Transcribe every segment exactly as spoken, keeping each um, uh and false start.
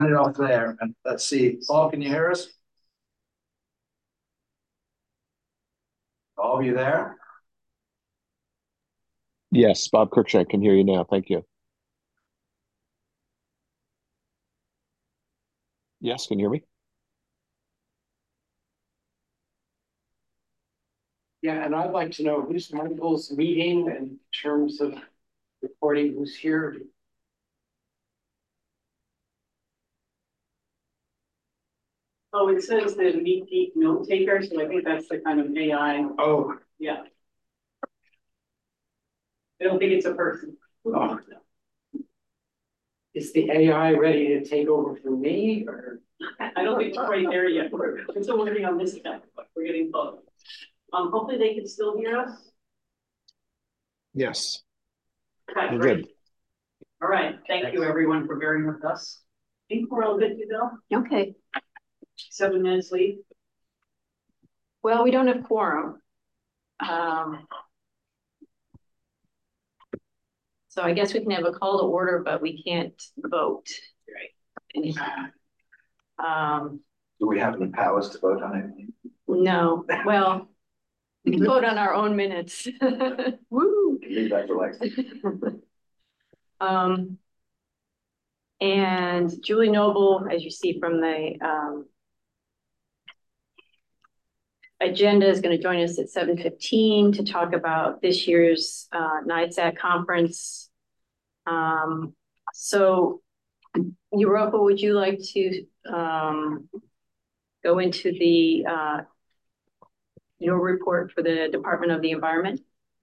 Turn it off there, and let's see. Paul, can you hear us? Paul, are you there? Yes, Bob Cruikshank can hear you now. Thank you. Yes, can you hear me? Yeah, and I'd like to know who's Michael's meeting in terms of reporting who's here. Oh, it says the Meet Geek note taker, so I think that's the kind of A I. Oh, yeah. I don't think it's a person. Oh. Is the A I ready to take over for me, or? I don't think it's quite there yet. We're still working on this stuff, but we're getting close. Um, hopefully they can still hear us. Yes. Okay, We're great. good. All right. Thank Thanks. you, everyone, for bearing with us. I think we're all good to go. Okay. Seven minutes late. Well, we don't have quorum. Um, so I guess we can have a call to order, but we can't vote. Right. Um, Do we have any powers to vote on anything? No. Well, we can vote on our own minutes. Woo! Leave that to Lexi. um, and Julie Noble, as you see from the um, agenda, is going to join us at seven fifteen to talk about this year's uh, NISAC conference. Um, so, Europa, would you like to um, go into the uh, your report for the Department of the Environment?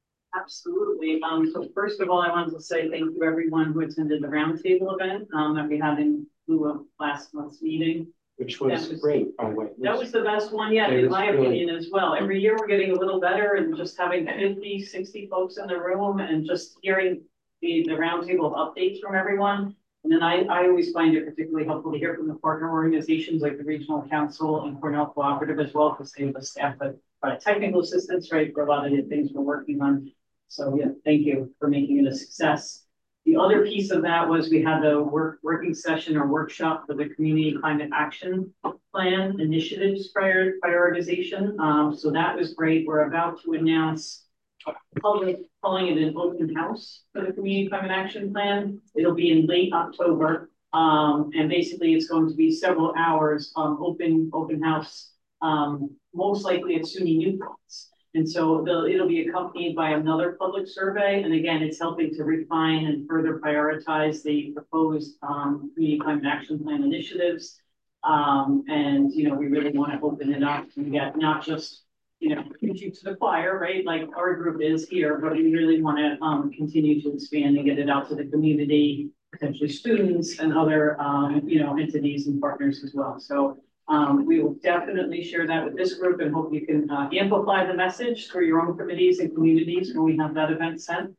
Absolutely. Um, so first of all, I wanted to say thank you everyone who attended the roundtable event um, that we had in lieu of last month's meeting. Which was, was great, by the way. That was the best one yet, in my really... opinion, as well. Every year we're getting a little better, and just having fifty, sixty folks in the room and just hearing the, the roundtable updates from everyone. And then I, I always find it particularly helpful to hear from the partner organizations like the Regional Council and Cornell Cooperative as well, because they have a staff that provide technical assistance, right, for a lot of the things we're working on. So yeah, thank you for making it a success. The other piece of that was we had a work, working session or workshop for the Community Climate Action Plan Initiatives prior, prioritization. Um, so that was great. We're about to announce public, calling it an open house for the Community Climate Action Plan. It'll be in late October. Um, and basically it's going to be several hours um, open, open house, um, most likely at SUNY Newports. And so it'll be accompanied by another public survey. And again, it's helping to refine and further prioritize the proposed um, Community Climate Action Plan initiatives. Um, and, you know, we really want to open it up and get not just, you know, preaching to the choir, right? Like our group is here, but we really want to um, continue to expand and get it out to the community, potentially students and other, um, you know, entities and partners as well. So Um, we will definitely share that with this group and hope you can uh, amplify the message through your own committees and communities when we have that event sent.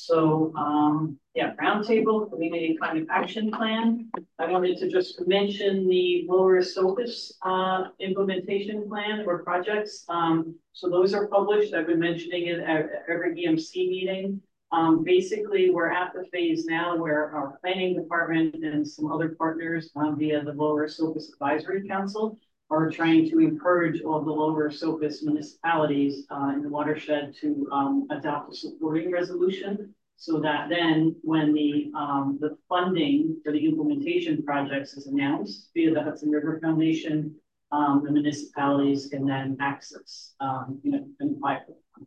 So um, yeah, roundtable, Community Climate Action Plan. I wanted to just mention the Lower Esopus uh, implementation plan or projects. Um, so those are published. I've been mentioning it at every E M C meeting. Um, basically, we're at the phase now where our planning department and some other partners um, via the Lower Esopus Advisory Council are trying to encourage all the Lower Esopus municipalities uh, in the watershed to um, adopt a supporting resolution so that then when the, um, the funding for the implementation projects is announced via the Hudson River Foundation, um, the municipalities can then access, um, you know, and apply for it.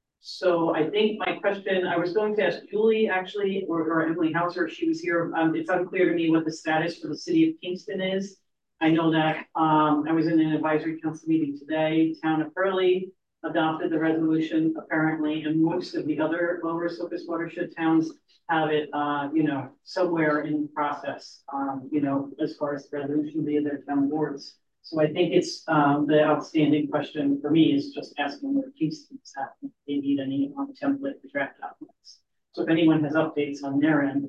So I think my question, I was going to ask Julie actually, or, or Emily Hauser, if she was here. Um, it's unclear to me what the status for the city of Kingston is. I know that um, I was in an advisory council meeting today. Town of Hurley adopted the resolution apparently, and most of the other Lower Esopus watershed towns have it, uh, you know, somewhere in the process, um, you know, as far as the resolution via their town boards. So I think it's um, the outstanding question for me is just asking where Kingston is at, if they need any on template for draft documents. So if anyone has updates on their end.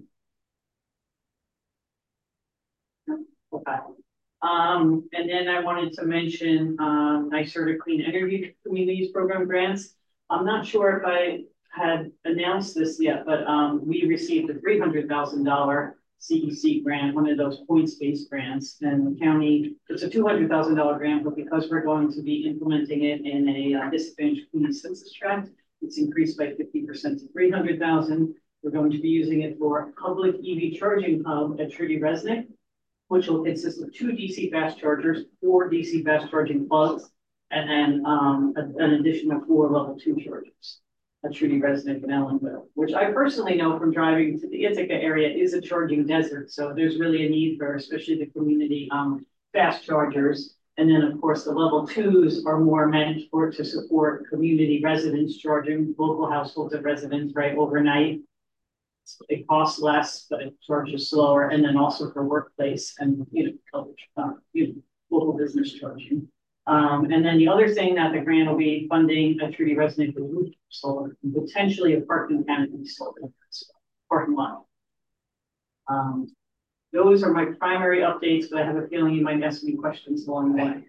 Okay. Um, and then I wanted to mention um, NYSERDA Clean Energy Communities Program grants. I'm not sure if I had announced this yet, but um, we received a three hundred thousand dollars C E C grant, one of those points-based grants, and the county, it's a two hundred thousand dollar grant, but because we're going to be implementing it in a uh, disadvantaged community census tract, it's increased by fifty percent to three hundred thousand. We're going to be using it for a public E V charging hub at Trudy Resnick, which will consist of two D C fast chargers, four D C fast charging plugs, and then um, a, an additional four level two chargers. A Trudy Resnick in Ellenville, which I personally know from driving to the Ithaca area is a charging desert. So there's really a need for, especially the community um, fast chargers. And then of course the level twos are more meant for to support community residents charging, local households and residents, right, overnight. It costs less, but it charges slower. And then also for workplace and, you know, uh, you know, local business charging. Um, and then the other thing that the grant will be funding a Trudy Resnick with solar, and potentially a parking canopy solar parking lot. Um, those are my primary updates, but I have a feeling you might ask me questions along the way.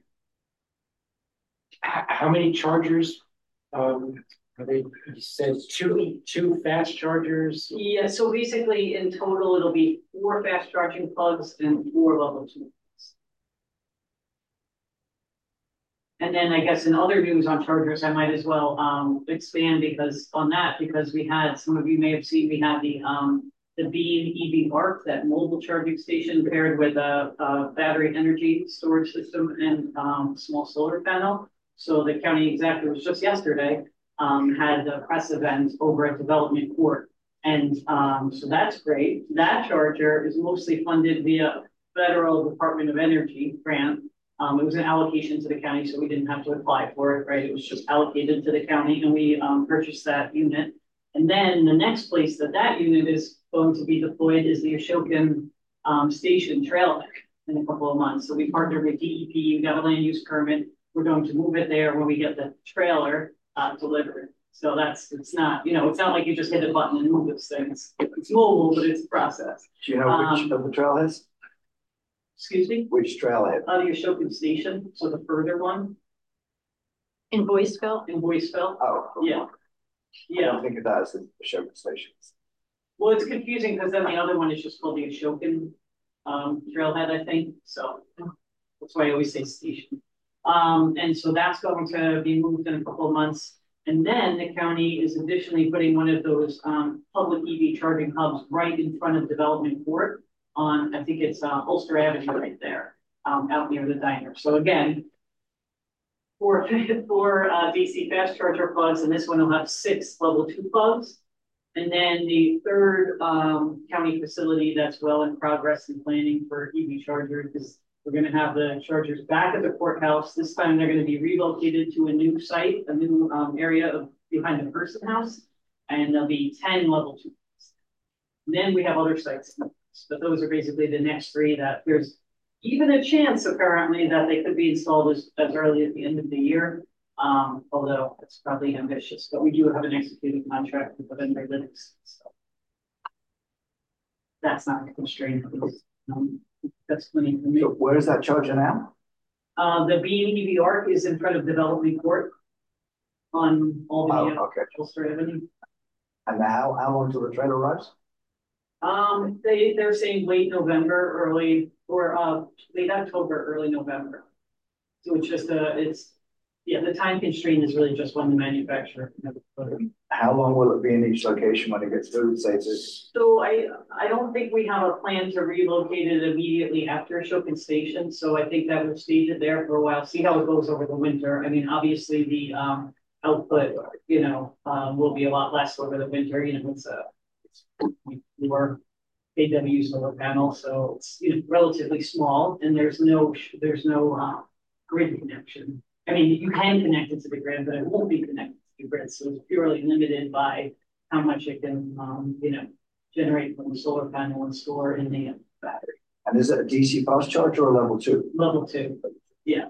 How many chargers? Um, are they, you said two, two fast chargers? Yeah, so basically in total, it'll be four fast charging plugs and four level two. And then I guess in other news on chargers, I might as well um, expand because on that, because we had, some of you may have seen, we had the um, the Beam E V Arc, that mobile charging station paired with a, a battery energy storage system and um, small solar panel. So the county executive was just yesterday, um, had a press event over at Development Court. And um, so that's great. That charger is mostly funded via Federal Department of Energy grant. Um, it was an allocation to the county, so we didn't have to apply for it, right? It was just allocated to the county and we um, purchased that unit. And then the next place that that unit is going to be deployed is the Ashokan um, Station Trailhead in a couple of months. So we partnered with D E P, we got a land use permit. We're going to move it there when we get the trailer uh, delivered. So that's, it's not, you know, it's not like you just hit a button and move this thing. It's, it's mobile, but it's a process. Do you know which Um, of the trailheads? Excuse me? Which trailhead? Uh, the Ashokan Station, so the further one In Boyceville? in Boyceville. Oh. Yeah. I Yeah, don't think of that as the Ashoka stations. well, it's confusing because then the other one is just called the Ashokan um, Trailhead, I think, so that's why I always say station. Um, and so that's going to be moved in a couple of months. And then the county is additionally putting one of those um, public E V charging hubs right in front of Development Court on, I think it's uh, Ulster Avenue right there, um, out near the diner. So again, four, four uh, D C fast charger plugs, and this one will have six level two plugs. And then the third um, county facility that's well in progress and planning for E V chargers is we're going to have the chargers back at the courthouse. This time they're going to be relocated to a new site, a new um, area of behind the Person House, and there'll be ten level two. And then we have other sites, but those are basically the next three that there's even a chance apparently that they could be installed as, as early as the end of the year. Um, although it's probably ambitious, but we do have an executed contract with the vendor Linux. So that's not a constraint. Um, that's plenty for me. So where is that charger now? Uh, the Beam E V Arc is in front of Development Court on Albany, Oh, okay. Ulster Avenue. And how, how long till the trailer arrives? Um, they, they're saying late November, early, or, uh, late October, early November. So it's just a, it's, yeah, the time constraint is really just when the manufacturer. How long will it be in each location when it gets through, say, this? So I, I don't think we have a plan to relocate it immediately after Ashokan Station. So I think that we'll stage it there for a while, see how it goes over the winter. I mean, obviously the, um, output, you know, um, will be a lot less over the winter, you know, it's a, it's more A W solar panel, so it's, you know, relatively small, and there's no, there's no, uh, grid connection. I mean, you can connect it to the grid, but it won't be connected to the grid, so it's purely limited by how much it can, um, you know, generate from the solar panel and store in the battery. And is it a D C fast charger or level two? Level two, yeah.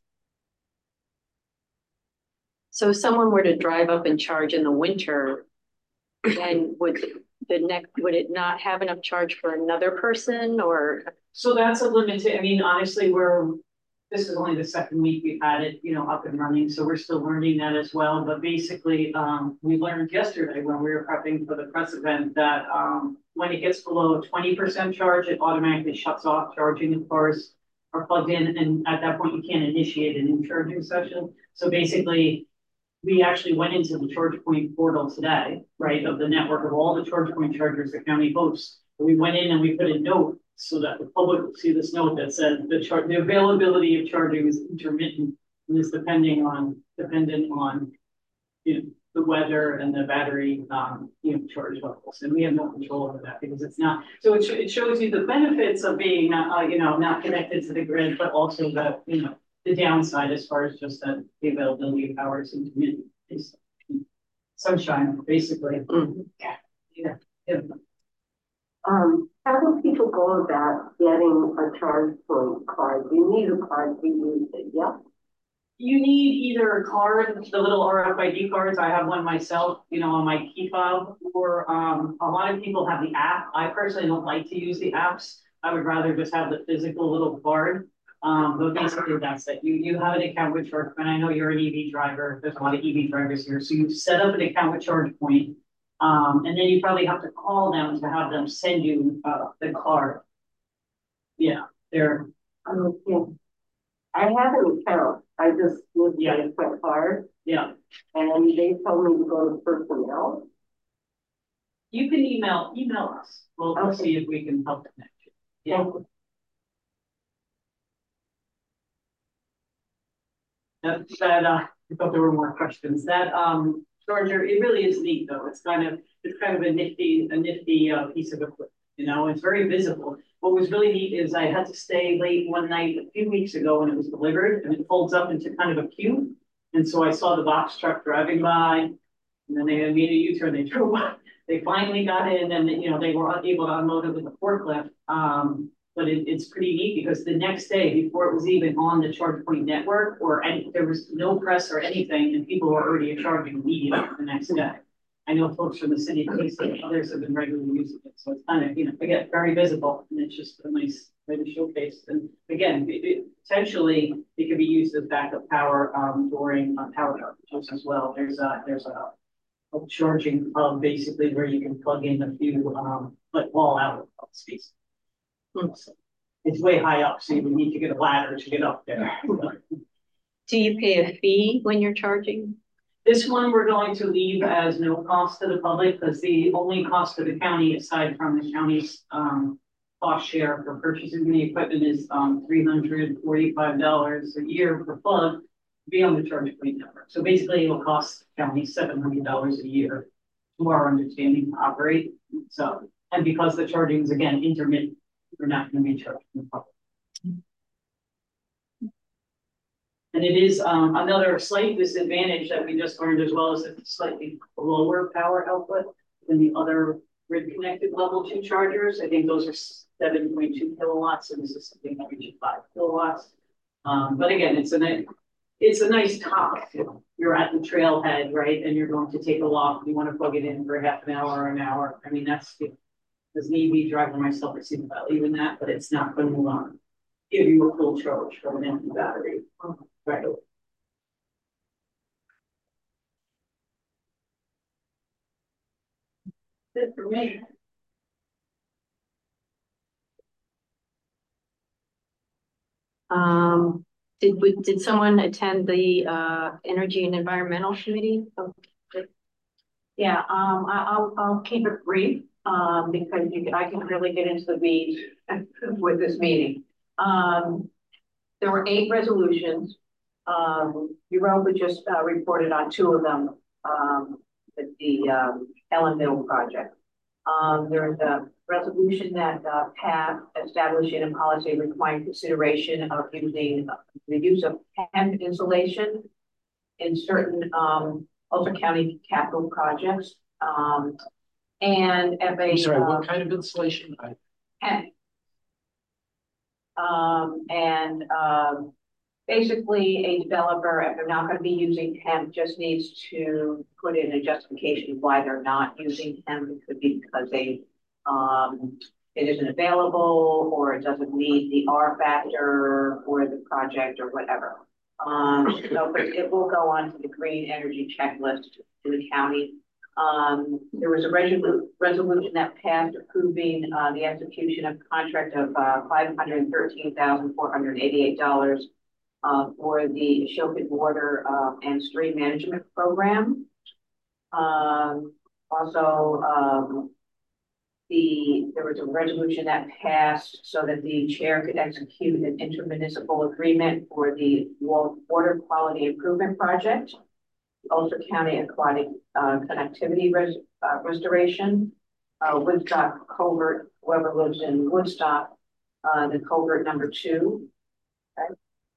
So if someone were to drive up and charge in the winter, then would the next, would it not have enough charge for another person or? So that's a limited, I mean, honestly, we're, this is only the second week we've had it, you know, up and running, so we're still learning that as well. But basically, um, we learned yesterday when we were prepping for the press event that, um, when it gets below twenty percent charge, it automatically shuts off charging as cars are plugged in. And at that point, you can't initiate a new charging session. So basically, we actually went into the ChargePoint portal today, right, of the network of all the ChargePoint chargers the county hosts. We went in and we put a note so that the public will see this note that says the char the availability of charging is intermittent and is depending on dependent on you know the weather and the battery um you know charge levels, and we have no control over that because it's not. So it, sh it shows you the benefits of being not uh, you know not connected to the grid, but also the you know the downside as far as just that the availability of power is intermittent. It's sunshine basically. Mm-hmm. Yeah, yeah, yeah. Um, how do people go about getting a ChargePoint card? You need a card to use it, yeah? You need either a card, the little R F I D cards. I have one myself, you know, on my key fob, or um, a lot of people have the app. I personally don't like to use the apps. I would rather just have the physical little card. Um, but basically that's it. You you have an account with ChargePoint, and I know you're an E V driver. There's a lot of E V drivers here. So you set up an account with ChargePoint. Um, and then you probably have to call them to have them send you uh, the card. Yeah, they're. Okay. I have an account. I just used Yeah. a credit card. Yeah. And they told me to go to personnel. You can email email us. We'll, we'll Okay. see if we can help connect you. Yeah. Okay. That, that uh, I thought there were more questions. That um charger, it really is neat though. It's kind of it's kind of a nifty a nifty uh, piece of equipment. You know, it's very visible. What was really neat is I had to stay late one night a few weeks ago when it was delivered, and it folds up into kind of a cube. And so I saw the box truck driving by, and then they made a U-turn. They drove. They finally got in, and you know they were able to unload it with a forklift. Um, But it, it's pretty neat because the next day, before it was even on the ChargePoint network, or any, there was no press or anything, and people were already charging immediately the next day. I know folks from the city of Paisley and others have been regularly using it, so it's kind of, you know, again, very visible, and it's just a nice way to showcase. And again, it, it, potentially, it could be used as backup power um, during uh, power outages as well. There's a there's a, a charging hub basically where you can plug in a few um, like wall out space. It's way high up, so you would need to get a ladder to get up there. Do you pay a fee when you're charging? This one we're going to leave as no cost to the public because the only cost to the county, aside from the county's um, cost share for purchasing the equipment, is um, three hundred forty-five dollars a year per plug to be on the ChargePoint network. So basically, it will cost the county seven hundred dollars a year, to our understanding, to operate. So, and because the charging is again intermittent, we're not going to be charged in the public. And it is um, another slight disadvantage that we just learned, as well as a slightly lower power output than the other grid connected level two chargers. I think those are seven point two kilowatts, and this is something that reaches five kilowatts. Um, but again, it's a it's a nice top. You're at the trailhead, right? And you're going to take a walk. You want to plug it in for half an hour or an hour. I mean, that's you know, as an E V driver myself, I see the value in that, but it's not going to um, give you a full charge from an empty battery. Right. Good for me. Um, did we, did someone attend the uh, Energy and Environmental Committee? Yeah, um, I, I'll, I'll keep it brief, um, because you can, I can really get into the weeds with this meeting. Um, there were eight resolutions. Um, Europa just uh, reported on two of them, um, with the um, Ellenville project. Um, there is a resolution that uh, passed establishing a policy requiring consideration of using uh, the use of hemp insulation in certain um, Ulster County capital projects. Um, and if a I'm sorry, uh, what kind of insulation? I, hemp. Um, and um, basically a developer, if they're not going to be using hemp, just needs to put in a justification why they're not using hemp. It could be because they um, it isn't available, or it doesn't meet the R factor for the project or whatever. Um, so, but it will go on to the green energy checklist in the county. Um, there was a resolu- resolution that passed approving, uh, the execution of contract of, uh, five hundred thirteen thousand four hundred eighty-eight dollars, uh, for the Shilpin Water, uh, and Stream Management Program. Um, also, um, the, there was a resolution that passed so that the chair could execute an intermunicipal agreement for the wa- water quality improvement project, Ulster County Aquatic uh, Connectivity res- uh, Restoration, uh, Woodstock Culvert, whoever lives in Woodstock, uh, the culvert number two. Okay.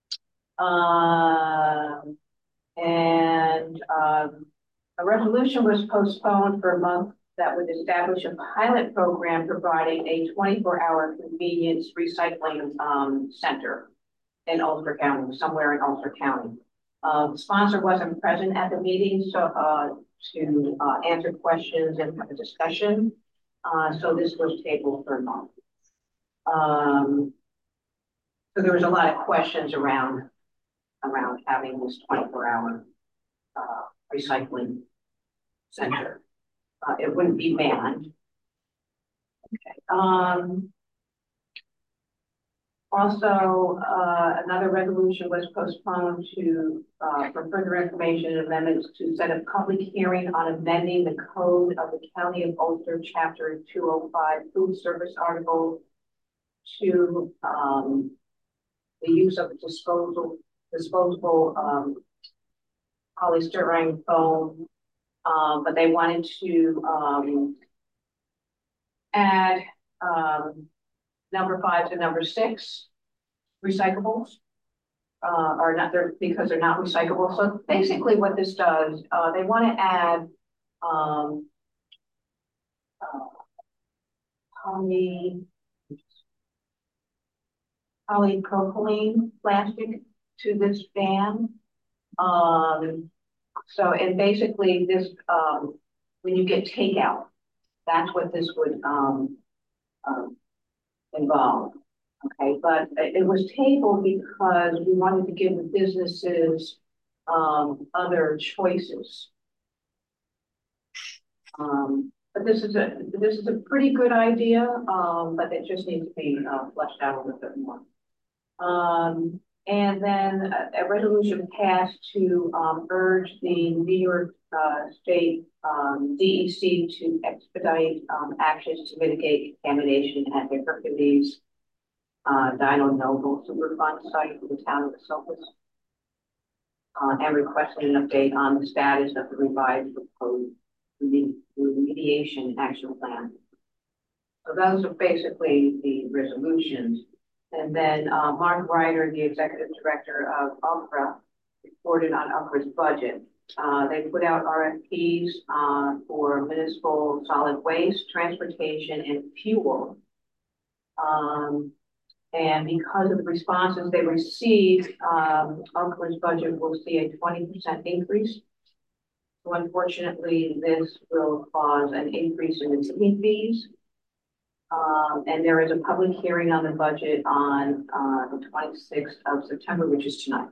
Um, and um, a resolution was postponed for a month that would establish a pilot program providing a twenty-four hour convenience recycling um, center in Ulster County, somewhere in Ulster County. Uh, the sponsor wasn't present at the meeting, so uh, to uh, answer questions and have a discussion. Uh, so this was tabled for a month. Um, so there was a lot of questions around around having this twenty-four hour uh, recycling center. Uh, it wouldn't be manned. Okay. Um, also, uh, another resolution was postponed to uh, for further information and amendments to set a public hearing on amending the code of the County of Ulster, Chapter two oh five, Food Service Article to um, the use of disposal disposable um, polystyrene foam. Um, but they wanted to um, add um, number five to number six recyclables, uh, are not there because they're not recyclable. So basically, what this does, uh, they want to add um, uh, poly polypropylene plastic to this ban. Um, So, and basically this, um, when you get takeout, that's what this would, um, um, involve. Okay, but it was tabled because we wanted to give the businesses, um, other choices. Um, but this is a, this is a pretty good idea, um, but it just needs to be, uh, fleshed out a little bit more. Um, And then a, a resolution passed to um, urge the New York uh, State um, D E C to expedite um, actions to mitigate contamination at the Hercules uh, Dino Noble Superfund site in the town of Esopus, uh, and requested an update on the status of the revised proposed remediation action plan. So those are basically the resolutions. And then uh, Mark Ryder, the executive director of U C R A, reported on U C R A's budget. Uh, they put out R F Ps uh, for municipal solid waste, transportation, and fuel. Um, and because of the responses they received, um, U C R A's budget will see a twenty percent increase. So unfortunately, this will cause an increase in the tipping fees. Um, and there is a public hearing on the budget on uh, the twenty-sixth of September, which is tonight.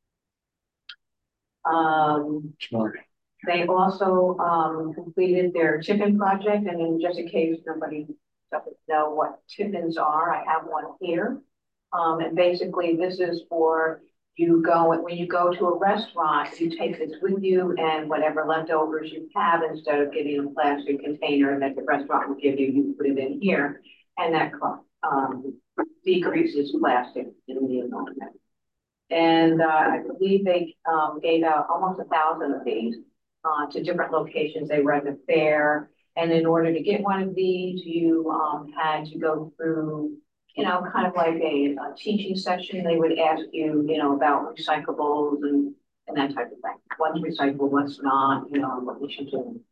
Um, they also um, completed their Tiffin project, and in just in case nobody doesn't know what Tiffins are, I have one here. Um, and basically, this is for you go when you go to a restaurant, you take this with you, and whatever leftovers you have, instead of getting a plastic container that the restaurant will give you, you put it in here, and that um, decreases plastic in the environment. And uh, I believe they um, gave out almost a thousand of these uh, to different locations. They were at the fair, and in order to get one of these, you um, had to go through, you know, kind of like a, a teaching session. They would ask you, you know, about recyclables and, and that type of thing. What's recyclable, what's not, you know, what we should do.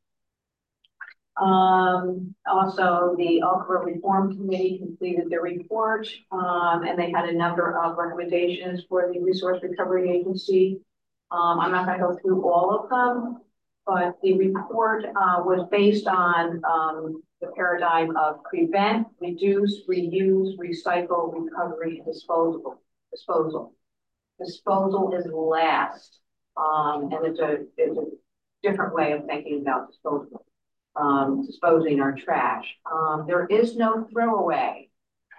Um, also, the U C R A Reform Committee completed their report, um, and they had a number of recommendations for the Resource Recovery Agency. Um, I'm not going to go through all of them, but the report, uh, was based on, um, the paradigm of prevent, reduce, reuse, recycle, recovery, and disposable, disposal. Disposal is last, um, and it's a, it's a different way of thinking about disposal, um, disposing our trash. Um, there is no throwaway.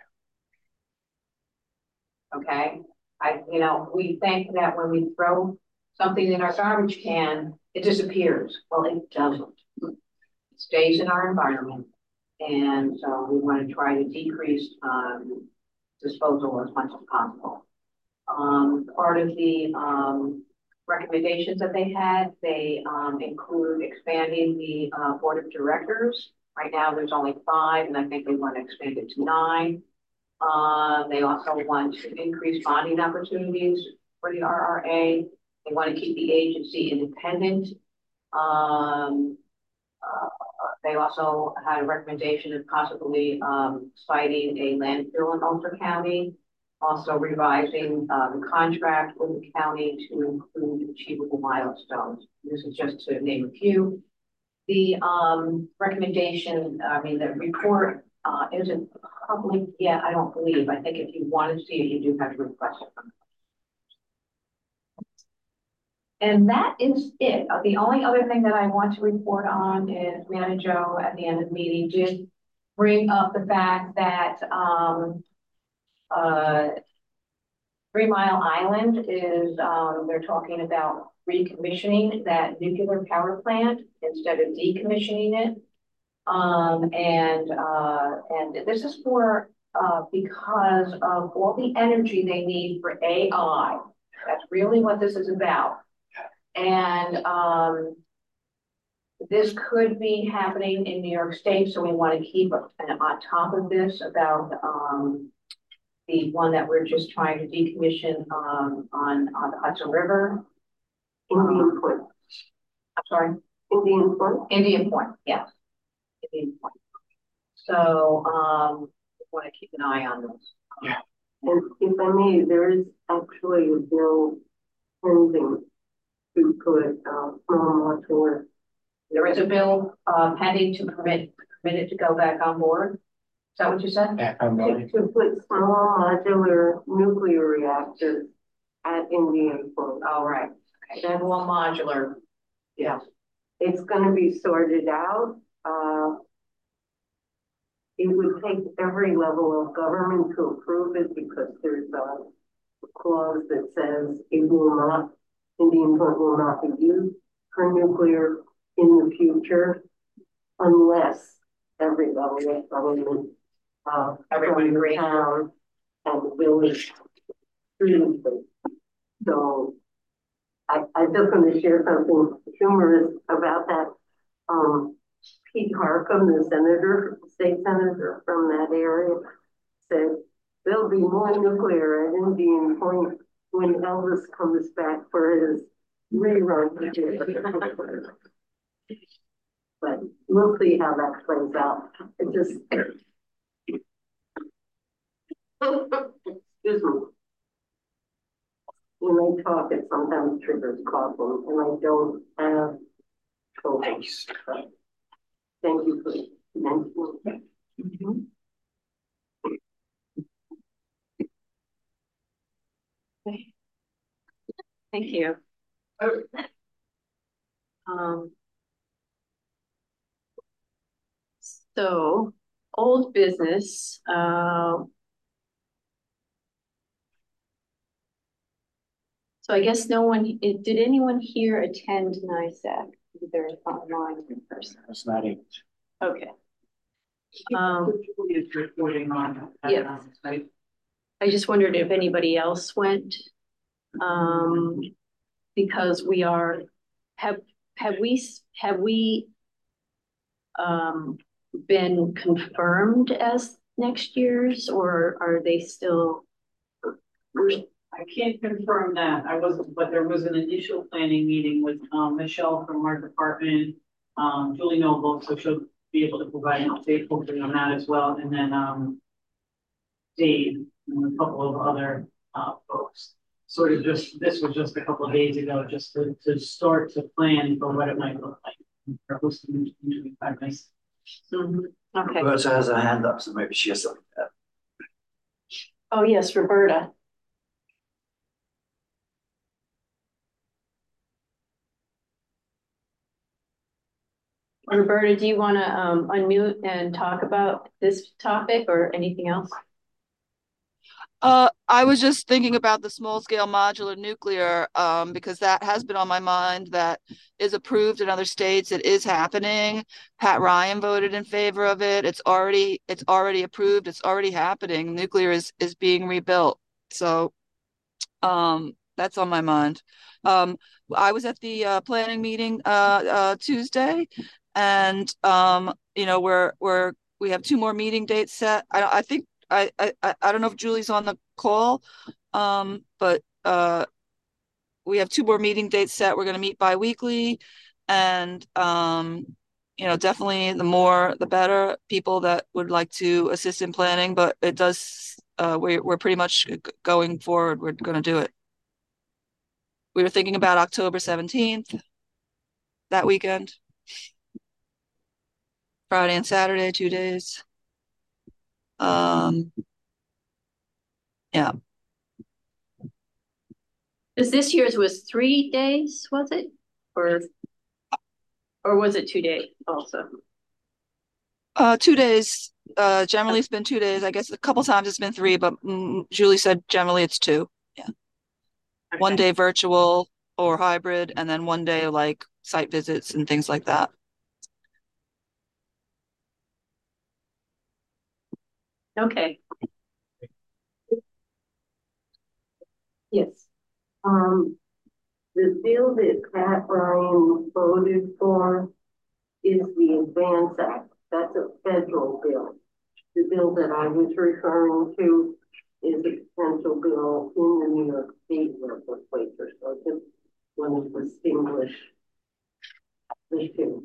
Okay, I, you know, we think that when we throw something in our garbage can, it disappears. Well, it doesn't. It stays in our environment. And so we want to try to decrease, um, disposal as much as possible. Um, part of the, um, recommendations that they had, they, um, include expanding the, uh, board of directors. Right now, there's only five, and I think they want to expand it to nine. Uh, they also want to increase bonding opportunities for the R R A. They want to keep the agency independent. Um, uh, they also had a recommendation of possibly, um, citing a landfill in Ulster County. Also revising, uh, the contract with the county to include achievable milestones. This is just to name a few. The, um, recommendation, I mean, the report, uh, isn't public yet, I don't believe. I think if you want to see it, you do have to request it from them. And that is it. Uh, The only other thing that I want to report on is Mary Jo at the end of the meeting did bring up the fact that, um, uh, Three Mile Island is, um, they're talking about recommissioning that nuclear power plant instead of decommissioning it. Um, and, uh, and this is for, uh, because of all the energy they need for A I. That's really what this is about. And, um, this could be happening in New York State, so we want to keep on top of this about, um, the one that we're just trying to decommission, um, on, on the Hudson River. Indian Point. I'm sorry? Indian Point. Indian Point, yes. Indian Point. So, um, we want to keep an eye on this. Yeah. And if I may, there is actually a bill pending to put, uh, small modular. There is a bill, uh, pending to permit, permit it to go back on board. Is that what you said? Back on To, the, to put small modular nuclear reactors at Indian Point. All right. Okay. Then one modular. Yeah. It's gonna be sorted out. Uh, it would take every level of government to approve it because there's a clause that says it will not, Indian Point will not be used for nuclear in the future unless every level of government, uh, Everyone agrees. town and the village agrees. So I, I just want to share something humorous about that. Um, Pete Harcum, the senator, state senator from that area, said there'll be more nuclear at Indian Point when Elvis comes back for his rerun. But we'll see how that plays out. It just, excuse me. When I talk, it sometimes triggers coughing, and I don't have COVID. thanks. Thank you for mentioning. Mhm. Okay. Thank you. Um, so old business, uh, so I guess no one, did anyone here attend NISAC, either online or in person? That's not it. Okay. Um, It's reporting on. Yes. I just wondered if anybody else went. Um, because we are, have, have we, have we um, been confirmed as next year's, or are they still? I can't confirm that. I wasn't, but there was an initial planning meeting with, um, Michelle from our department, um, Julie Noble, so she'll be able to provide an update hopefully on that as well. And then, um, Dave and a couple of other, uh, folks. sort of just, this was just a couple of days ago, just to, to start to plan for what it might look like. For hosting usually five nights. Mhm. Okay. Roberta has her hand up, so maybe she has something to add. Oh, yes, Roberta. Roberta, do you want to um, unmute and talk about this topic or anything else? Uh, I was just thinking about the small scale modular nuclear, um, because that has been on my mind. That is approved in other states. It is happening. Pat Ryan voted in favor of it. It's already, it's already approved. It's already happening. Nuclear is, is being rebuilt. So, um, that's on my mind. Um, I was at the uh, planning meeting uh, uh, Tuesday, and um, you know, we're we're we have two more meeting dates set. I I think I I I don't know if Julie's on the call, um, but uh, we have two more meeting dates set. We're going to meet bi-weekly, and um, you know, definitely the more the better. People that would like to assist in planning, but it does. Uh, we're we're pretty much going forward. We're going to do it. We were thinking about October seventeenth, that weekend. Friday and Saturday, two days. Um, yeah. Because this year's was three days, was it? Or, or was it two days also? Uh, two days. Uh, generally it's been two days. I guess a couple times it's been three, but mm, Julie said generally it's two. Yeah. Okay. One day virtual or hybrid, and then one day like site visits and things like that. Okay. Yes. Um, the bill that Pat Ryan voted for is the Advance Act. That's a federal bill. The bill that I was referring to is a potential bill in the New York State legislature. So I just want to distinguish the two.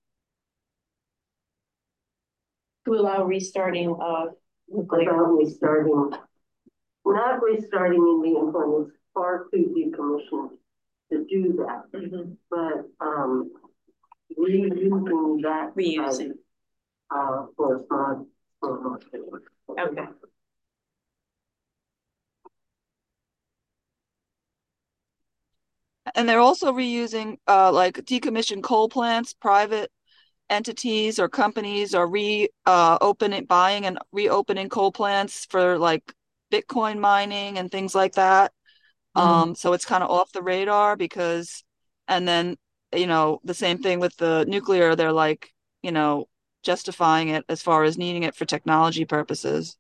To allow restarting of nuclear. About restarting, not restarting Indian Point, it's far too decommissioned to do that. Mm-hmm. But um, reusing that Reusing. site, uh, for small, small. Okay. And they're also reusing uh, like decommissioned coal plants. Private entities or companies are re uh, opening, buying and reopening coal plants for like Bitcoin mining and things like that. Mm-hmm. Um, so it's kind of off the radar because, and then, you know, the same thing with the nuclear, they're like, you know, justifying it as far as needing it for technology purposes.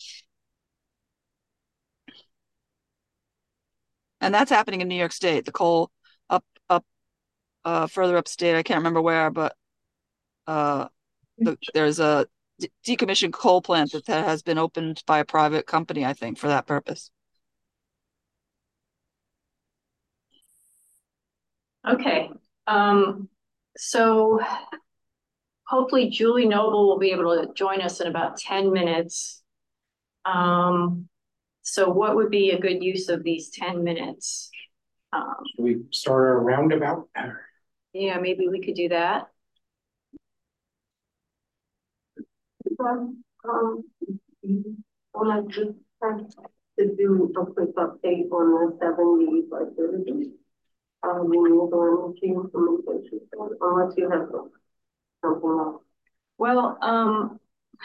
And that's happening in New York State, the coal up, up, uh, further upstate. I can't remember where, but uh, the, there's a de decommissioned coal plant that, that has been opened by a private company, I think, for that purpose. Okay. Um, so hopefully Julie Noble will be able to join us in about ten minutes. Um, so what would be a good use of these ten minutes? Um, Should we start a roundabout? yeah, maybe we could do that. Um, um, well, I just have to do a quick update on the seventy by thirty. Um, renewable energy implementation, unless you have something else. Well, um,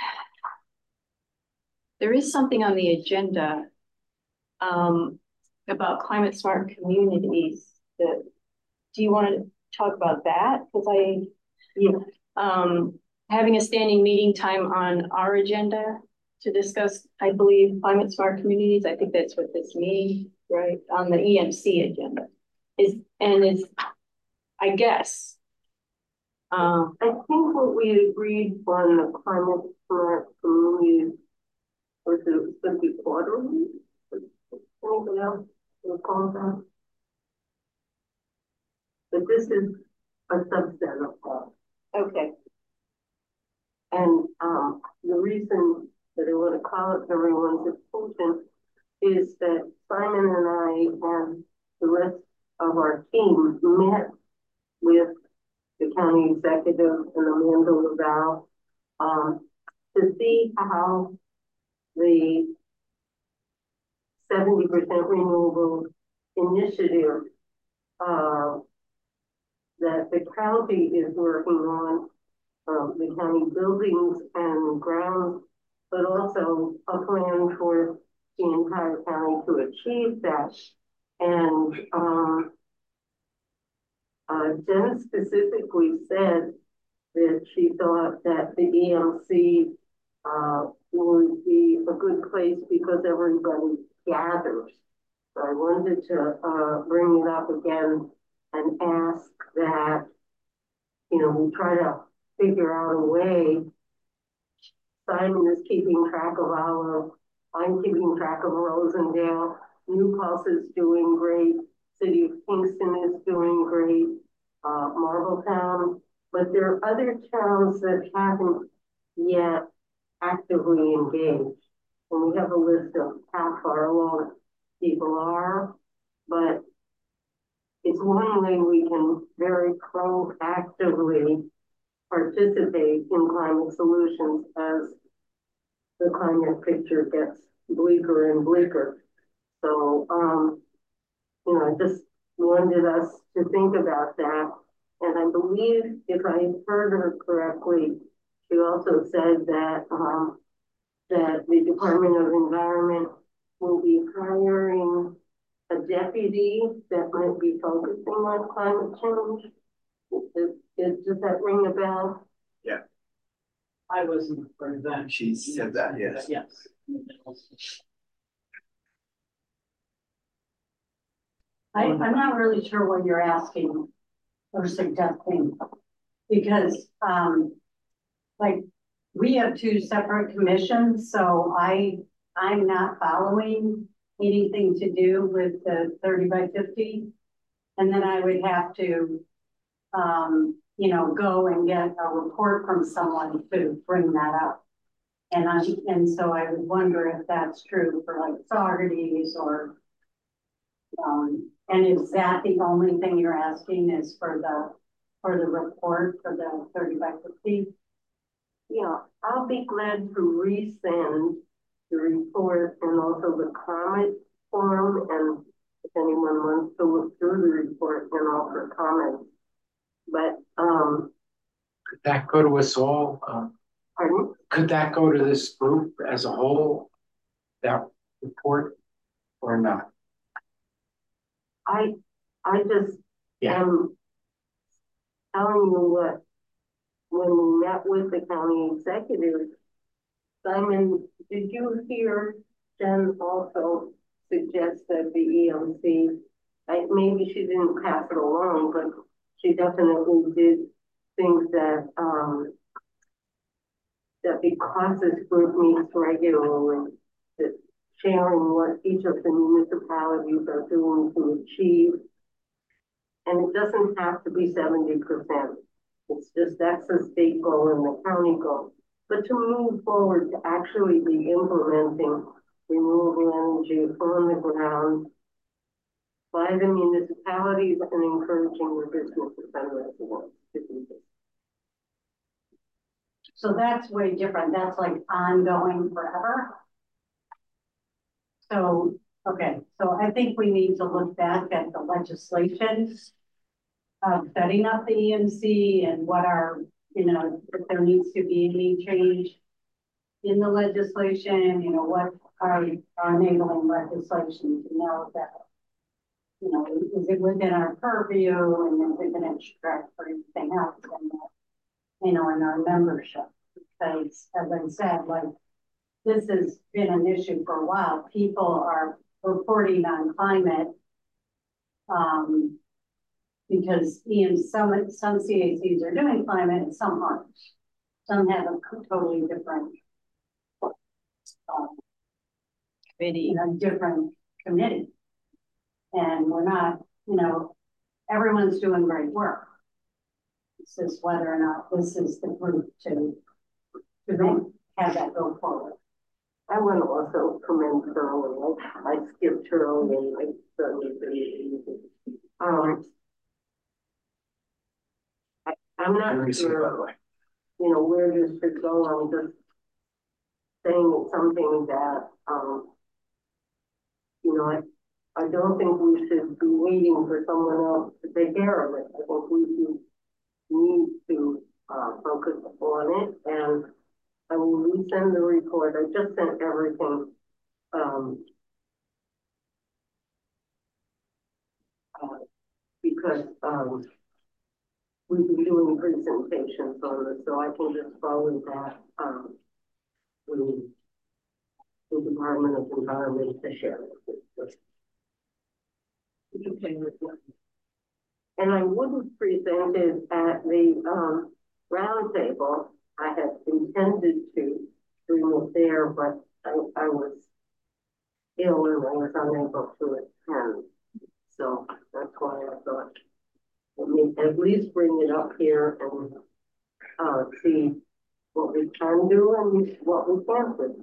there is something on the agenda um, about climate smart communities. That, do you want to talk about that? Because I, yeah, um, having a standing meeting time on our agenda to discuss, I believe, climate smart communities. I think that's what this means, right? On the E M C agenda is, and is, I guess. Um, I think what we agreed on the climate smart communities was it was going to be quarterly. Anything else to call that? But this is a subset of that. okay. And um, the reason that I want to call it everyone's attention is that Simon and I county executive and Amanda Laval, um, to see how the seventy percent renewable initiative uh, that the county is working on, um, the county buildings and grounds, but also a plan for the entire county to achieve that. And um, uh, Jen specifically said that she thought that the E M C uh, would be a good place because everybody gathers. So I wanted to uh, bring it up again and ask that, you know, we try to figure out a way. Simon is keeping track of Olive. I'm keeping track of Rosendale. New Paltz is doing great. City of Kingston is doing great. Uh, Marbletown. But there are other towns that haven't yet actively engaged. And we have a list of how far along people are. But it's one way we can very proactively participate in climate solutions as the climate picture gets bleaker and bleaker. So, um, you know, I just wanted us to think about that. And I believe, if I heard her correctly, she also said that um, that the Department of Environment will be hiring a deputy that might be focusing on climate change. Is, is, does that ring a bell? Yeah, I wasn't for that. she said that, yes. Yes. I, I'm not really sure what you're asking or suggesting, because, um, like, we have two separate commissions, so I, I'm not following anything to do with the thirty by fifty. And then I would have to, um, you know, go and get a report from someone to bring that up. And I, and so I would wonder if that's true for like Saugerties or, um, and is that the only thing you're asking is for the, for the report for the thirty by fifty? Yeah, I'll be glad to resend the report and also the comment form, and if anyone wants to look through the report and offer comments. But um, Could that go to us all? Um, pardon? could that go to this group as a whole, that report, or not? I I just Yeah. am telling you what, when we met with the county executive, Simon, did you hear Jen also suggest that the E M C, I, maybe she didn't pass it along, but she definitely did think that um, that because this group meets regularly, that sharing what each of the municipalities are doing to achieve, and it doesn't have to be seventy percent. It's just that's the state goal and the county goal. But to move forward to actually be implementing renewable energy on the ground by the municipalities and encouraging their businesses and residents to do this. So that's way different. That's like ongoing forever. So, okay, so I think we need to look back at the legislation of setting up the E M C and what our, you know, if there needs to be any change in the legislation, you know, what are our enabling legislation to know that, you know, is it within our purview and is it going to extract for anything else in that, you know, in our membership? Because as I said, like, this has been an issue for a while. People are reporting on climate um, because E M, some, some C A Cs are doing climate and some aren't. Some have a totally different um, committee, a different committee. And we're not, you know, everyone's doing great work. It's just whether or not this is the group to, to then have that go forward. I want to also commend Shirley. I, I skipped Shirley and I certainly did. Um, I, I'm Let not me see, by sure, the way. you know, where this should go. I'm just saying it's something that, um, you know, I, I don't think we should be waiting for someone else to take care of it. I think we should need to, uh, focus on it, and I will resend the report. I just sent everything, um, uh, because, um, we've been doing presentations on this, so I can just follow that, um, with the Department of Environment to share it with us. Okay with that. And I wouldn't present it at the, um, roundtable. I had intended to bring it there, but I, I was ill and I was unable to attend. So that's why I thought, let me at least bring it up here and, uh, see what we can do and what we can't do.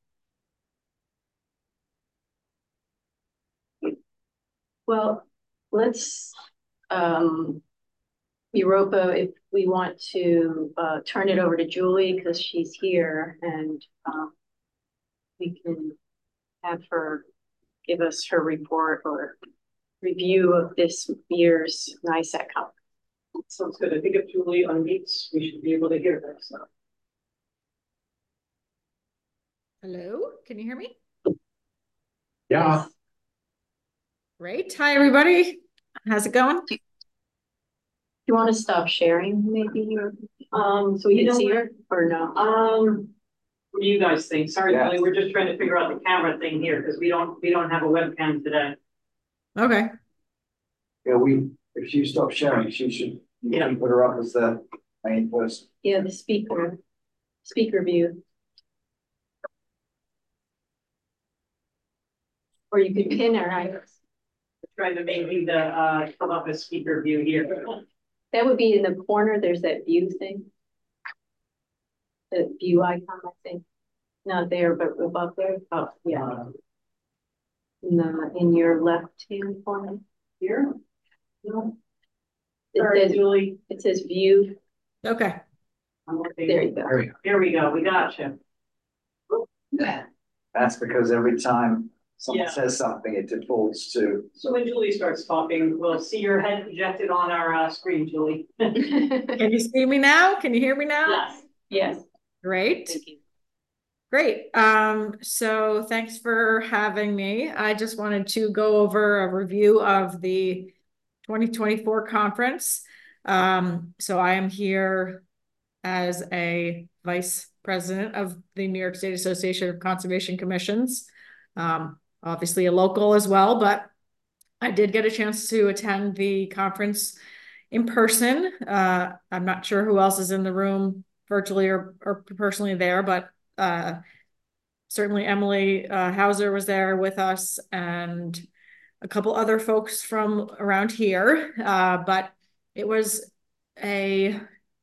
Well, let's, um, Europa, if we want to, uh, turn it over to Julie, because she's here, and, um, we can have her give us her report or review of this year's NISAC conference. Sounds good. I think if Julie unmutes, we should be able to hear her, so. Hello, can you hear me? Yeah. Great. Hi, everybody. How's it going? Do you want to stop sharing maybe, or, Um, so we you can know see what? her, or no? Um, what do you guys think? Sorry, Yeah. Julie, we're just trying to figure out the camera thing here, because we don't, we don't have a webcam today. Okay. Yeah, we, if she stops sharing, she should, you Yeah. can put her up as the main person. Yeah, the speaker, speaker view. Or you could pin her, I guess. Trying to make me the, uh, come up as speaker view here. That would be in the corner, there's that view thing. The view icon, I think. Not there, but above there, oh, yeah. In the, in your left-hand corner. Here? No. Sorry, It says, Julie. it says view, Okay. I'm looking. there you go. There we go. Here we go, we got you. That's because every time someone Yeah. says something, it defaults to, So when Julie starts talking, we'll see your head projected on our uh, screen, Julie. Can you see me now? Can you hear me now? Yes. Yes, Great. thank you. Great. Um, so thanks for having me. I just wanted to go over a review of the twenty twenty-four conference. Um, so I am here as a vice president of the New York State Association of Conservation Commissions. Um, obviously a local as well, but I did get a chance to attend the conference in person. Uh, I'm not sure who else is in the room virtually or, or personally there, but uh, certainly Emily uh, Hauser was there with us and a couple other folks from around here. Uh, but it was a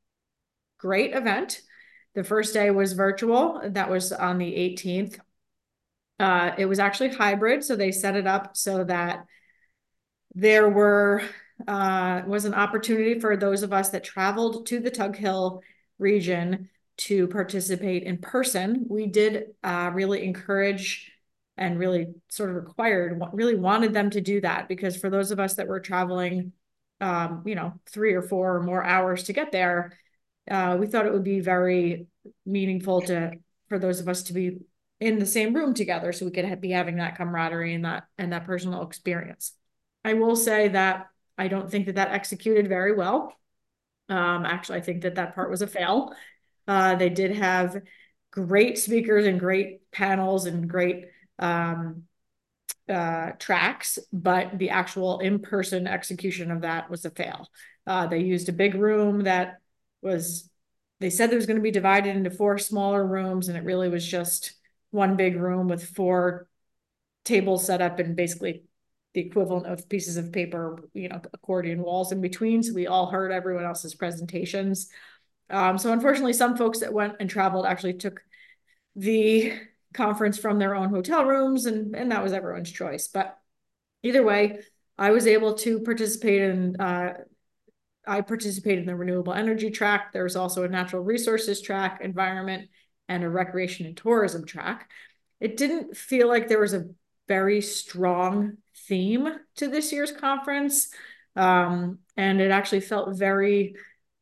great event. The first day was virtual. That was on the eighteenth. Uh, it was actually hybrid, so they set it up so that there were uh, was an opportunity for those of us that traveled to the Tug Hill region to participate in person. We did uh, really encourage and really sort of required, really wanted them to do that, because for those of us that were traveling, um, you know, three or four or more hours to get there, uh, we thought it would be very meaningful to for those of us to be in the same room together, so we could be having that camaraderie and that and that personal experience. I will say that I don't think that that executed very well. Um, actually, I think that that part was a fail. Uh, they did have great speakers and great panels and great um, uh, tracks, but the actual in-person execution of that was a fail. Uh, they used a big room that was, they said it was going to be divided into four smaller rooms, and it really was just one big room with four tables set up and basically the equivalent of pieces of paper, you know, accordion walls in between. So we all heard everyone else's presentations. Um, so unfortunately, some folks that went and traveled actually took the conference from their own hotel rooms, and, and that was everyone's choice. But either way, I was able to participate in uh, I participated in the renewable energy track. There's also a natural resources track, environment, and a recreation and tourism track. It didn't feel like there was a very strong theme to this year's conference. Um, and it actually felt very,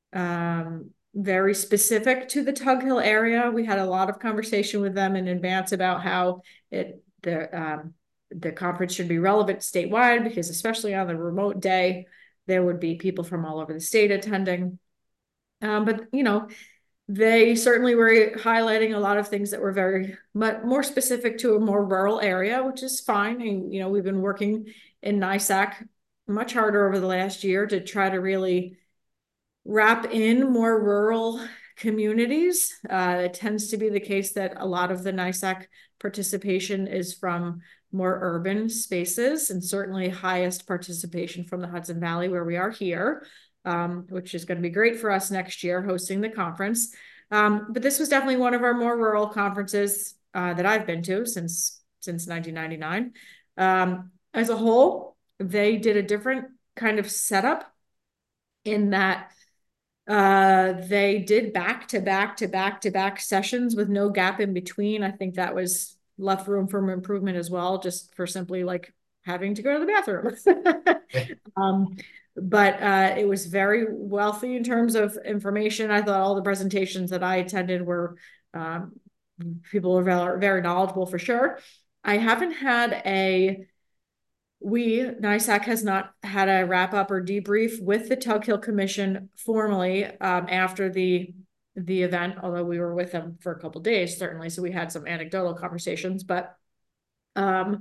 um, very specific to the Tug Hill area. We had a lot of conversation with them in advance about how it, the, um, the conference should be relevant statewide, because especially on the remote day, there would be people from all over the state attending. Um, but, you know, they certainly were highlighting a lot of things that were very much more specific to a more rural area, which is fine. And, you know, we've been working in NYSAC much harder over the last year to try to really wrap in more rural communities. Uh, it tends to be the case that a lot of the NYSAC participation is from more urban spaces, and certainly highest participation from the Hudson Valley, where we are here, um, which is going to be great for us next year hosting the conference. Um, but this was definitely one of our more rural conferences uh, that I've been to since, since nineteen ninety-nine. Um, as a whole, they did a different kind of setup in that uh, they did back to back to back to back sessions with no gap in between. I think that was left room for improvement as well, just for simply like having to go to the bathroom. um, but uh, it was very wealthy in terms of information. I thought all the presentations that I attended were, um, people were very, very knowledgeable for sure. I haven't had a, we, NYSAC has not had a wrap up or debrief with the Tug Hill Commission formally um, after the the event, although we were with them for a couple of days, certainly. So we had some anecdotal conversations, but um,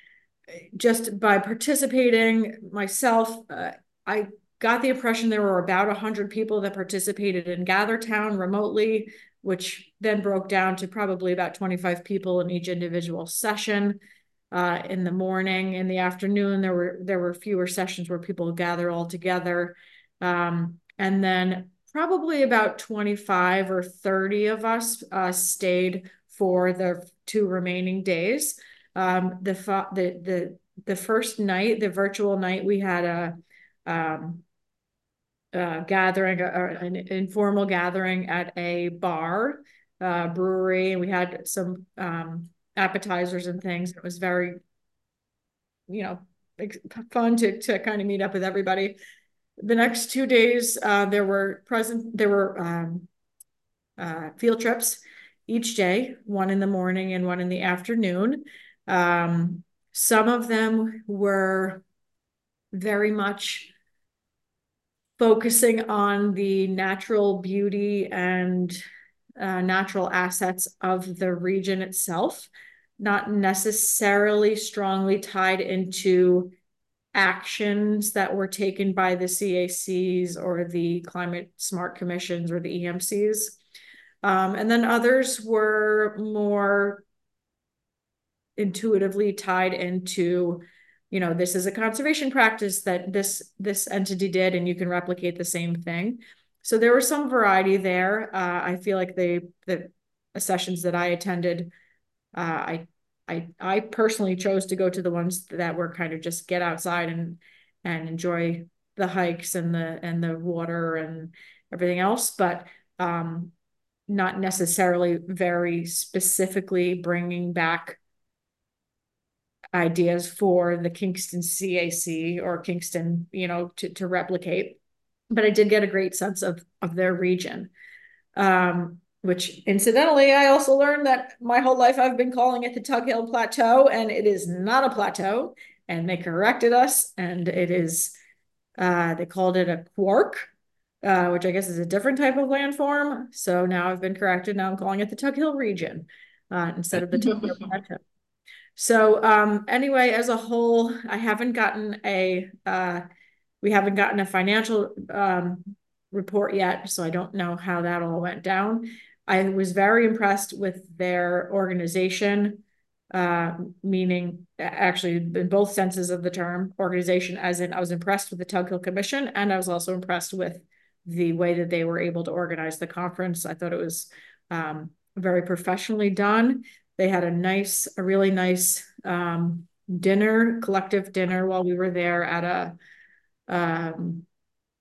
just by participating myself, uh, I got the impression there were about a hundred people that participated in GatherTown remotely, which then broke down to probably about twenty-five people in each individual session. Uh, in the morning, in the afternoon, there were there were fewer sessions where people gather all together. Um, and then probably about twenty-five or thirty of us uh, stayed for the two remaining days. Um, the, the, the, the first night, the virtual night, we had a, um, a gathering, a, an informal gathering at a bar, uh, brewery, and we had some um, appetizers and things. It was very, you know, fun to, to kind of meet up with everybody. The next two days, uh, there were present, there were um, uh, field trips each day, one in the morning and one in the afternoon. Um, some of them were very much focusing on the natural beauty and uh, natural assets of the region itself, not necessarily strongly tied into actions that were taken by the C A Cs or the climate smart commissions or the E M Cs. Um, and then others were more intuitively tied into, you know, this is a conservation practice that this, this entity did, and you can replicate the same thing. So there was some variety there. Uh, I feel like they, the sessions that I attended, uh, I I I personally chose to go to the ones that were kind of just get outside and and enjoy the hikes and the and the water and everything else, but um, not necessarily very specifically bringing back ideas for the Kingston C A C or Kingston, you know, to to replicate. But I did get a great sense of of their region. Um, which incidentally, I also learned that my whole life I've been calling it the Tug Hill Plateau, and it is not a plateau. And they corrected us, and it is, uh, they called it a quark, uh, which I guess is a different type of landform. So now I've been corrected. Now I'm calling it the Tug Hill region uh, instead of the Tug Hill Plateau. So um, anyway, as a whole, I haven't gotten a, uh, we haven't gotten a financial um, report yet, so I don't know how that all went down. I was very impressed with their organization, uh, meaning actually in both senses of the term, organization, as in I was impressed with the Tug Hill Commission, and I was also impressed with the way that they were able to organize the conference. I thought it was um, very professionally done. They had a nice, a really nice um, dinner, collective dinner while we were there at a, um,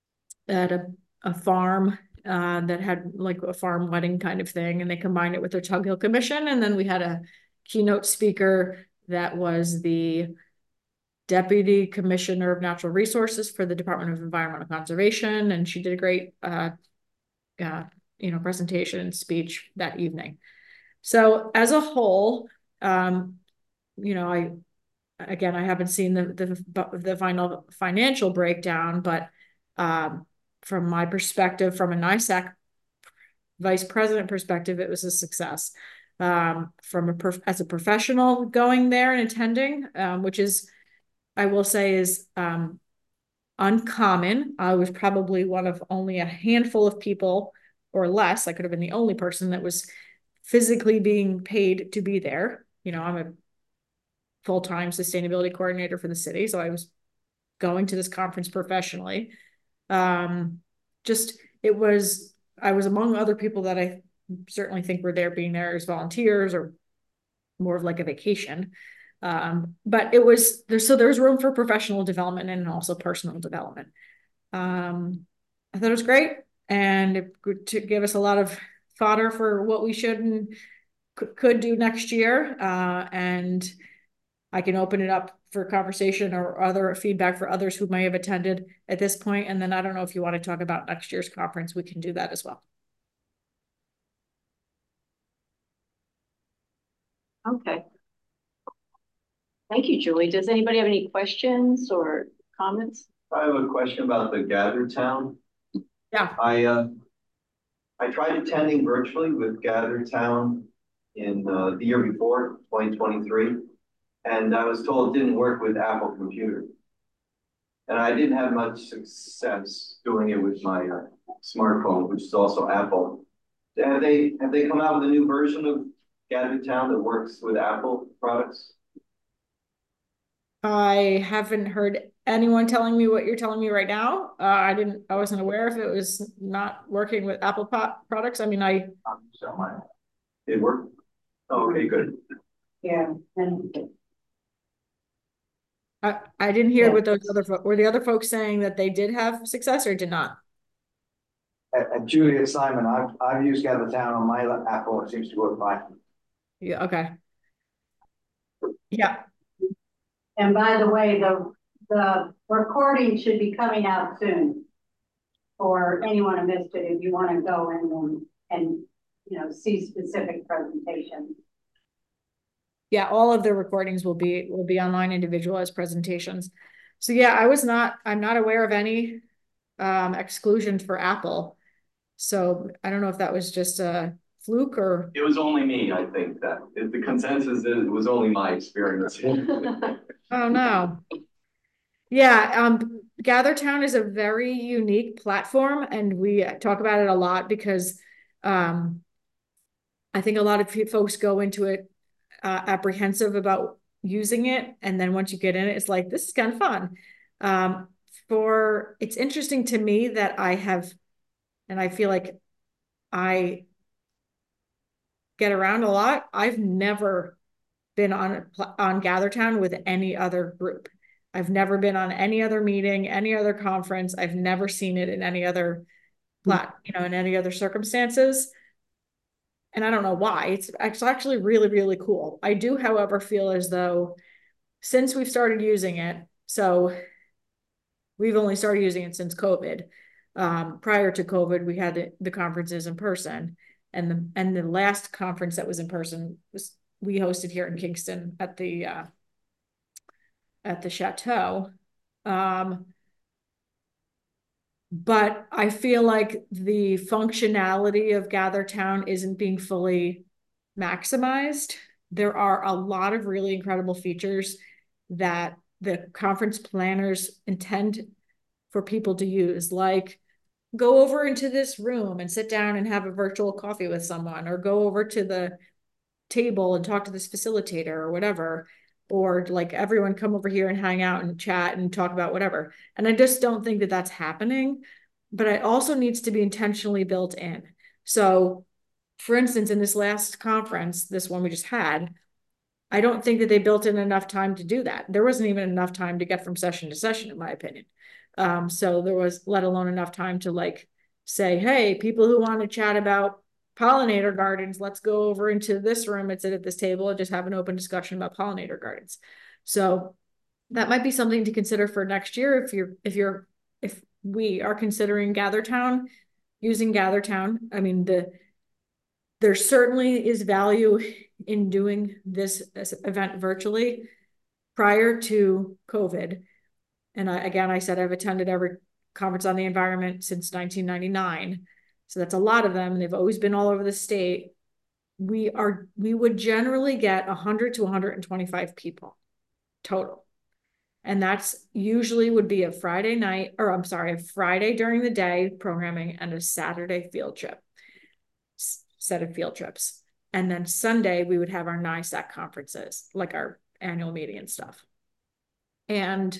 at a, a farm uh, that had like a farm wedding kind of thing, and they combined it with their Tug Hill Commission. And then we had a keynote speaker that was the Deputy Commissioner of Natural Resources for the Department of Environmental Conservation, and she did a great uh, uh, you know, presentation and speech that evening. So as a whole, um, you know, I, again, I haven't seen the, the, the final financial breakdown, but um, from my perspective, from a NISAC vice president perspective, it was a success. Um, from a prof as a professional going there and attending, um, which is, I will say is um, uncommon. I was probably one of only a handful of people or less. I could have been the only person that was physically being paid to be there. You know, I'm a full-time sustainability coordinator for the city, so I was going to this conference professionally. Um, just, it was, I was among other people that I certainly think were there being there as volunteers or more of like a vacation. Um, but it was, there's, so there's room for professional development and also personal development. Um, I thought it was great, and it could to give us a lot of fodder for what we should and could do next year. Uh, and I can open it up for conversation or other feedback for others who may have attended at this point. And then I don't know if you want to talk about next year's conference, we can do that as well. Okay. Thank you, Julie. Does anybody have any questions or comments? I have a question about the Gather Town. Yeah. I uh, I tried attending virtually with Gather Town in uh, the year before, twenty twenty-three, and I was told it didn't work with Apple Computer. And I didn't have much success doing it with my uh, smartphone, which is also Apple. Have they have they come out with a new version of Gather Town that works with Apple products? I haven't heard anyone telling me what you're telling me right now. Uh, I didn't, I wasn't aware if it was not working with Apple products. I mean, I. It worked? Oh, okay, good. Yeah. And I, I didn't hear Yeah. what those other, were the other folks saying that they did have success or did not? And, and Julia Simon, I've, I've used Gather Town on my Apple, it seems to work fine. Yeah, okay. Yeah. And by the way, the, the recording should be coming out soon for anyone who missed it, if you want to go in and, and, you know, see specific presentations. Yeah, all of the recordings will be, will be online individualized presentations. So yeah, I was not, I'm not aware of any um, exclusions for Apple. So I don't know if that was just a fluke or. It was only me, I think, that the consensus is it was only my experience. Oh no. Yeah, um, GatherTown is a very unique platform, and we talk about it a lot because um, I think a lot of folks go into it uh, apprehensive about using it, and then once you get in it, it's like, this is kind of fun. Um, for it's interesting to me that I have, and I feel like I get around a lot. I've never been on on GatherTown with any other group. I've never been on any other meeting, any other conference. I've never seen it in any other plat, you know, in any other circumstances. And I don't know why. It's, it's actually really, really cool. I do, however, feel as though since we've started using it, so we've only started using it since COVID. Um, prior to COVID, we had the, the conferences in person, and the and the last conference that was in person was we hosted here in Kingston at the uh, at the Chateau. Um, but I feel like the functionality of GatherTown isn't being fully maximized. There are a lot of really incredible features that the conference planners intend for people to use, like go over into this room and sit down and have a virtual coffee with someone, or go over to the table and talk to this facilitator or whatever, or like everyone come over here and hang out and chat and talk about whatever. And I just don't think that that's happening, but it also needs to be intentionally built in. So for instance, in this last conference, this one we just had, I don't think that they built in enough time to do that. There wasn't even enough time to get from session to session, in my opinion. Um, so there was, let alone enough time to like say, hey, people who want to chat about pollinator gardens, let's go over into this room and sit at this table and just have an open discussion about pollinator gardens. So that might be something to consider for next year if you're, if you're, if we are considering GatherTown, using GatherTown. I mean, the there certainly is value in doing this event virtually prior to COVID. And I, again, I said I've attended every conference on the environment since nineteen ninety-nine. So that's a lot of them. And they've always been all over the state. We are, we would generally get one hundred to one hundred twenty-five people total. And that's usually would be a Friday night, or I'm sorry, a Friday during the day programming and a Saturday field trip, set of field trips. And then Sunday, we would have our NISAC conferences, like our annual meeting and stuff. And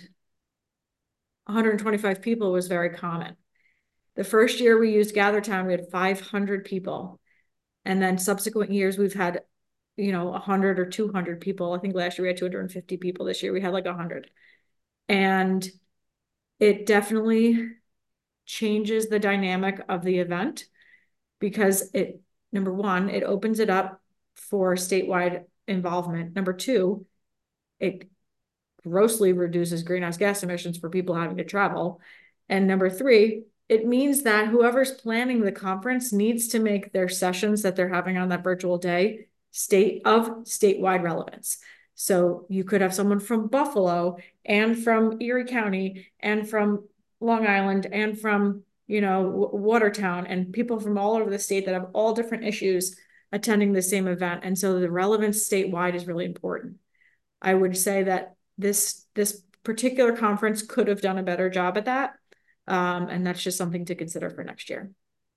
one hundred twenty-five people was very common. The first year we used GatherTown, we had five hundred people. And then subsequent years, we've had, you know, one hundred or two hundred people. I think last year we had two hundred fifty people. This year we had like one hundred. And it definitely changes the dynamic of the event because it, number one, it opens it up for statewide involvement. Number two, it grossly reduces greenhouse gas emissions for people having to travel. And number three, it means that whoever's planning the conference needs to make their sessions that they're having on that virtual day state of statewide relevance. So you could have someone from Buffalo and from Erie County and from Long Island and from, you know, Watertown, and people from all over the state that have all different issues attending the same event. And so the relevance statewide is really important. I would say that this, this particular conference could have done a better job at that. Um, and that's just something to consider for next year.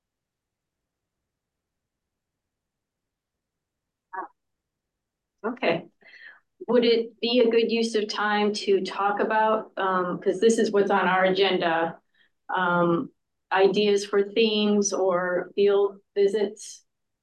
Okay. Would it be a good use of time to talk about, um, because this is what's on our agenda, um, ideas for themes or field visits?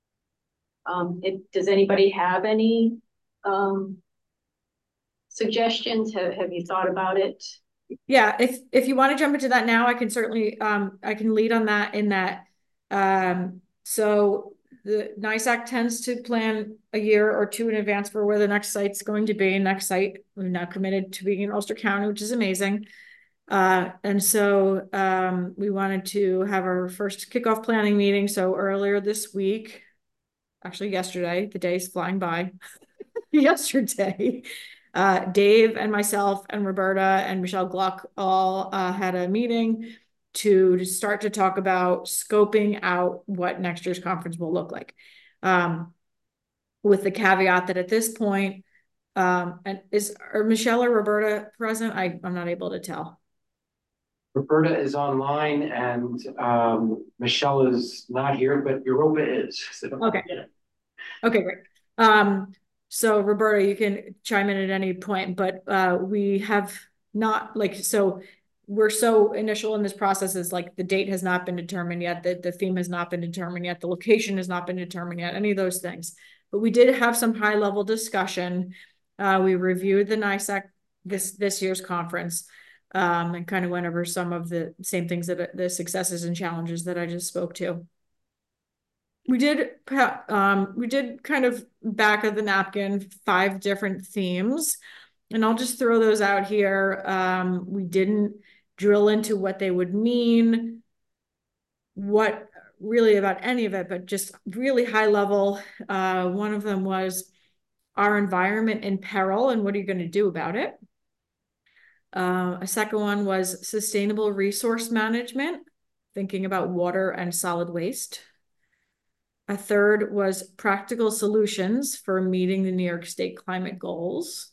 Um, if, does anybody have any um, suggestions? Have, have you thought about it? Yeah, if if you want to jump into that now, I can certainly um I can lead on that in that. Um, so the NISAC tends to plan a year or two in advance for where the next site's going to be. Next site, we've now committed to being in Ulster County, which is amazing. Uh, and so um, we wanted to have our first kickoff planning meeting. So earlier this week, actually yesterday, the day's flying by, yesterday, uh, Dave and myself and Roberta and Michelle Gluck all uh, had a meeting to, to start to talk about scoping out what next year's conference will look like. Um, with the caveat that at this point, um, and is are Michelle or Roberta present? I, I'm not able to tell. Roberta is online and um, Michelle is not here, but Europa is. So. Okay. Okay, great. Um, so Roberta, you can chime in at any point, but uh, we have not like, so we're so initial in this process is like the date has not been determined yet, the, the theme has not been determined yet, the location has not been determined yet, any of those things. But we did have some high level discussion. Uh, we reviewed the NISAC this, this year's conference um, and kind of went over some of the same things that the successes and challenges that I just spoke to. We did, um, we did kind of back of the napkin, five different themes, and I'll just throw those out here. Um, we didn't drill into what they would mean, what really about any of it, but just really high level. Uh, one of them was our environment in peril and what are you going to do about it? Uh, a second one was sustainable resource management, thinking about water and solid waste. A third was practical solutions for meeting the New York State climate goals.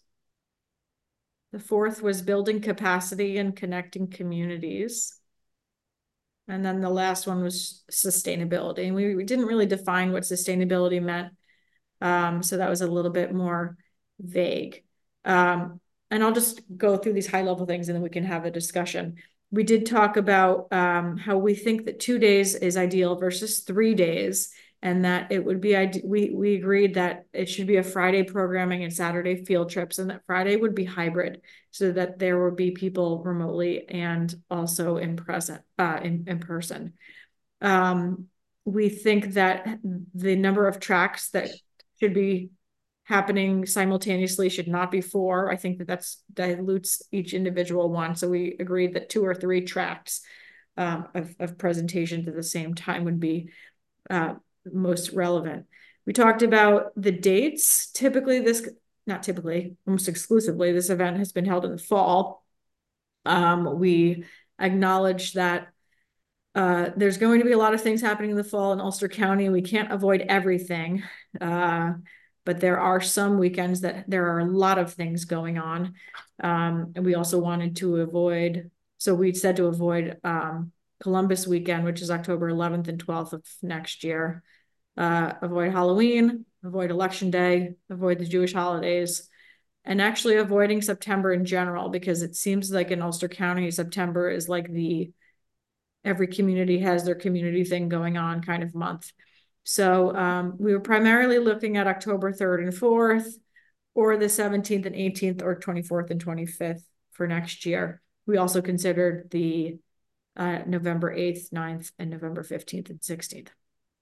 The fourth was building capacity and connecting communities. And then the last one was sustainability. And we, we didn't really define what sustainability meant. Um, so that was a little bit more vague. Um, and I'll just go through these high level things and then we can have a discussion. We did talk about um, how we think that two days is ideal versus three days and that it would be, ide- we, we agreed that it should be a Friday programming and Saturday field trips, and that Friday would be hybrid, so that there would be people remotely and also in present, uh, in, in person. Um, we think that the number of tracks that should be happening simultaneously should not be four. I think that that's dilutes each individual one. So we agreed that two or three tracks um, of, of presentations at the same time would be uh, most relevant. We talked about the dates. Typically this, not typically, almost exclusively, this event has been held in the fall. Um, we acknowledge that uh, there's going to be a lot of things happening in the fall in Ulster County. We can't avoid everything. Uh, but there are some weekends that there are a lot of things going on. Um, and we also wanted to avoid, so we said to avoid um, Columbus weekend, which is October eleventh and twelfth of next year. Uh, avoid Halloween, avoid Election Day, avoid the Jewish holidays, and actually avoiding September in general, because it seems like in Ulster County, September is like the, every community has their community thing going on kind of month. So um, we were primarily looking at October third and fourth, or the seventeenth and eighteenth, or twenty-fourth and twenty-fifth for next year. We also considered the uh, November eighth, ninth, and November fifteenth and sixteenth.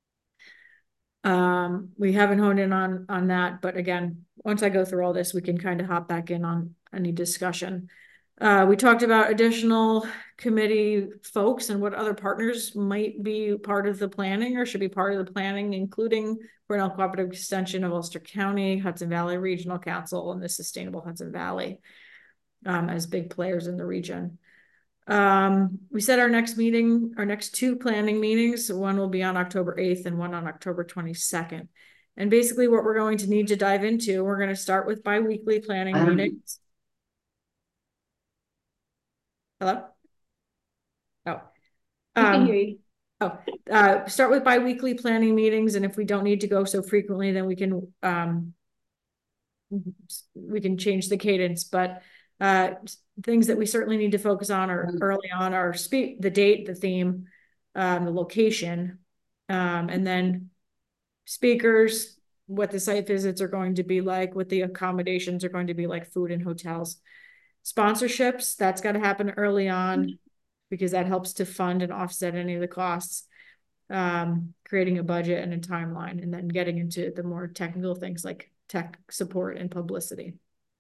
Um, we haven't honed in on, on that, but again, once I go through all this, we can kind of hop back in on any discussion. Uh, we talked about additional committee folks and what other partners might be part of the planning or should be part of the planning, including Grinnell Cooperative Extension of Ulster County, Hudson Valley Regional Council, and the Sustainable Hudson Valley um, as big players in the region. Um, we set our next meeting, our next two planning meetings. One will be on October eighth and one on October twenty-second. And basically what we're going to need to dive into, we're going to start with bi-weekly planning um, meetings. Hello? Oh. We can Um, hear you. Oh, uh, start with bi-weekly planning meetings, and if we don't need to go so frequently, then we can um, we can change the cadence. But uh, things that we certainly need to focus on are early on are speak the date, the theme, um, the location, um, and then speakers, what the site visits are going to be like, what the accommodations are going to be like, food and hotels. Sponsorships, that's got to happen early on because that helps to fund and offset any of the costs, um, creating a budget and a timeline, and then getting into the more technical things like tech support and publicity.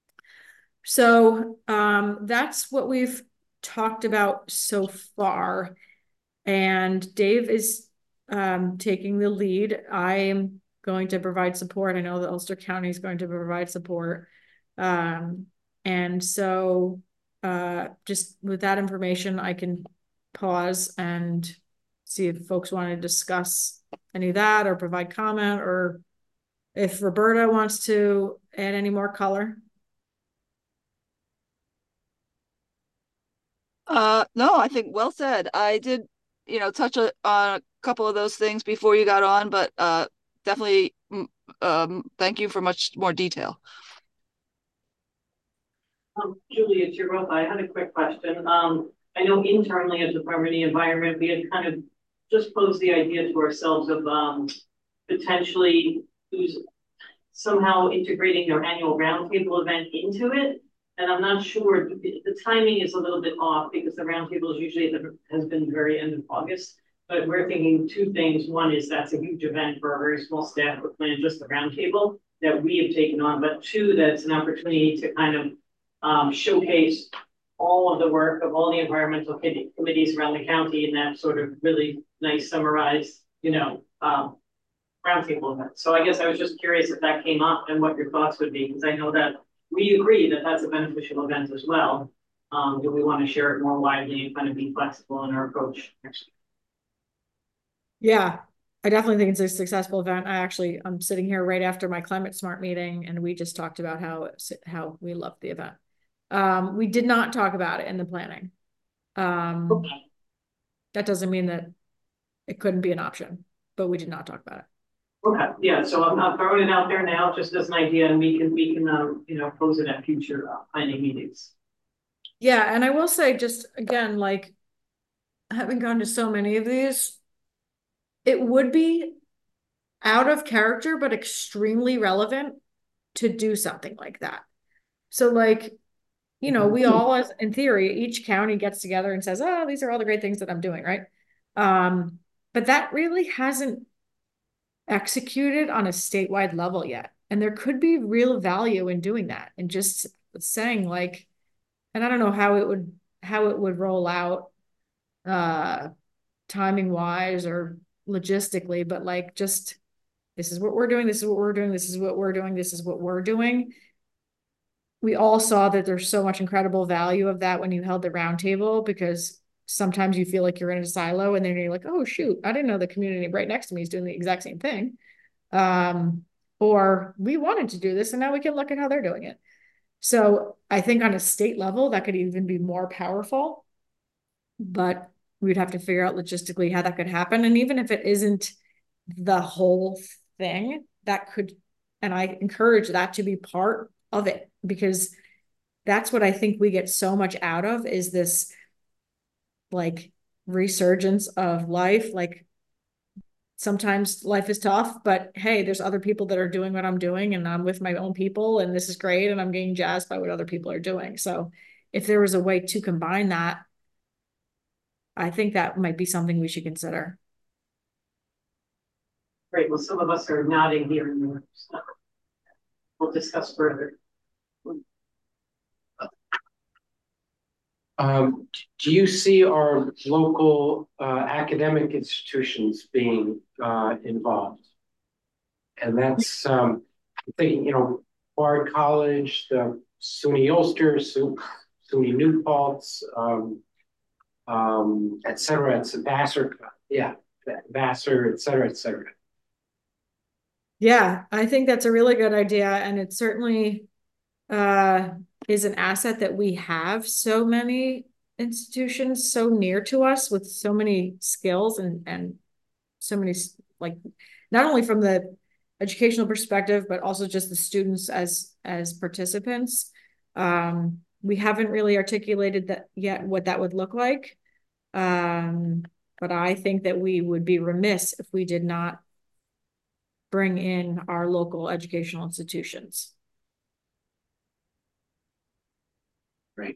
So um, that's what we've talked about so far. And Dave is um, taking the lead. I am going to provide support. I know that Ulster County is going to provide support. Um, And so uh, just with that information, I can pause and see if folks want to discuss any of that or provide comment, or if Roberta wants to add any more color. Uh, no, I think well said. I did, you know, touch a, on a couple of those things before you got on, but uh, definitely um, thank you for much more detail. Um, Julie, it's your role. I had a quick question. Um, I know internally at Department of the Environment, we had kind of just posed the idea to ourselves of um, potentially who's somehow integrating their annual roundtable event into it. And I'm not sure, the timing is a little bit off because the roundtable is usually the, has been the very end of August. But we're thinking two things. One is that's a huge event for a very small staff to plan just the roundtable that we have taken on. But two, that's an opportunity to kind of um, showcase all of the work of all the environmental committees around the county in that sort of really nice summarized, you know, um, roundtable event. So I guess I was just curious if that came up and what your thoughts would be, because I know that we agree that that's a beneficial event as well. Um, do we want to share it more widely and kind of be flexible in our approach next year? Yeah, I definitely think it's a successful event. I actually, I'm sitting here right after my Climate Smart meeting, and we just talked about how, how we love the event. Um, we did not talk about it in the planning. Um, okay. That doesn't mean that it couldn't be an option, but we did not talk about it. Okay, yeah, so I'm not throwing it out there now, just as an idea, and we can, we can, uh, you know, pose it at future uh, planning meetings. Yeah, and I will say, just again, like, having gone to so many of these, it would be out of character, but extremely relevant to do something like that. So like, you know, we all, as in theory, each county gets together and says, oh, these are all the great things that I'm doing, right? Um, but that really hasn't executed on a statewide level yet. And there could be real value in doing that and just saying like, and I don't know how it would how it would roll out uh timing wise or logistically, but like just this is what we're doing, this is what we're doing, this is what we're doing, this is what we're doing. We all saw that there's so much incredible value of that when you held the roundtable, because sometimes you feel like you're in a silo and then you're like, oh shoot, I didn't know the community right next to me is doing the exact same thing. Um, or we wanted to do this and now we can look at how they're doing it. So I think on a state level, that could even be more powerful, but we'd have to figure out logistically how that could happen. And even if it isn't the whole thing, that could, and I encourage that to be part of it, because that's what I think we get so much out of, is this like resurgence of life. Like sometimes life is tough, but hey, there's other people that are doing what I'm doing and I'm with my own people and this is great and I'm getting jazzed by what other people are doing. So if there was a way to combine that, I think that might be something we should consider. Great, well, some of us are nodding here and there, so we'll discuss further. Um, do you see our local uh, academic institutions being uh, involved? And that's, um, I'm thinking, you know, Bard College, the SUNY Ulster, SUNY New Paltz, um, um, et cetera, it's Vassar, yeah, Vassar, et cetera, et cetera. Yeah, I think that's a really good idea. And it certainly uh, is an asset that we have so many institutions so near to us with so many skills and, and so many, like, not only from the educational perspective, but also just the students as, as participants. Um, we haven't really articulated that yet, what that would look like. Um, but I think that we would be remiss if we did not bring in our local educational institutions. Right.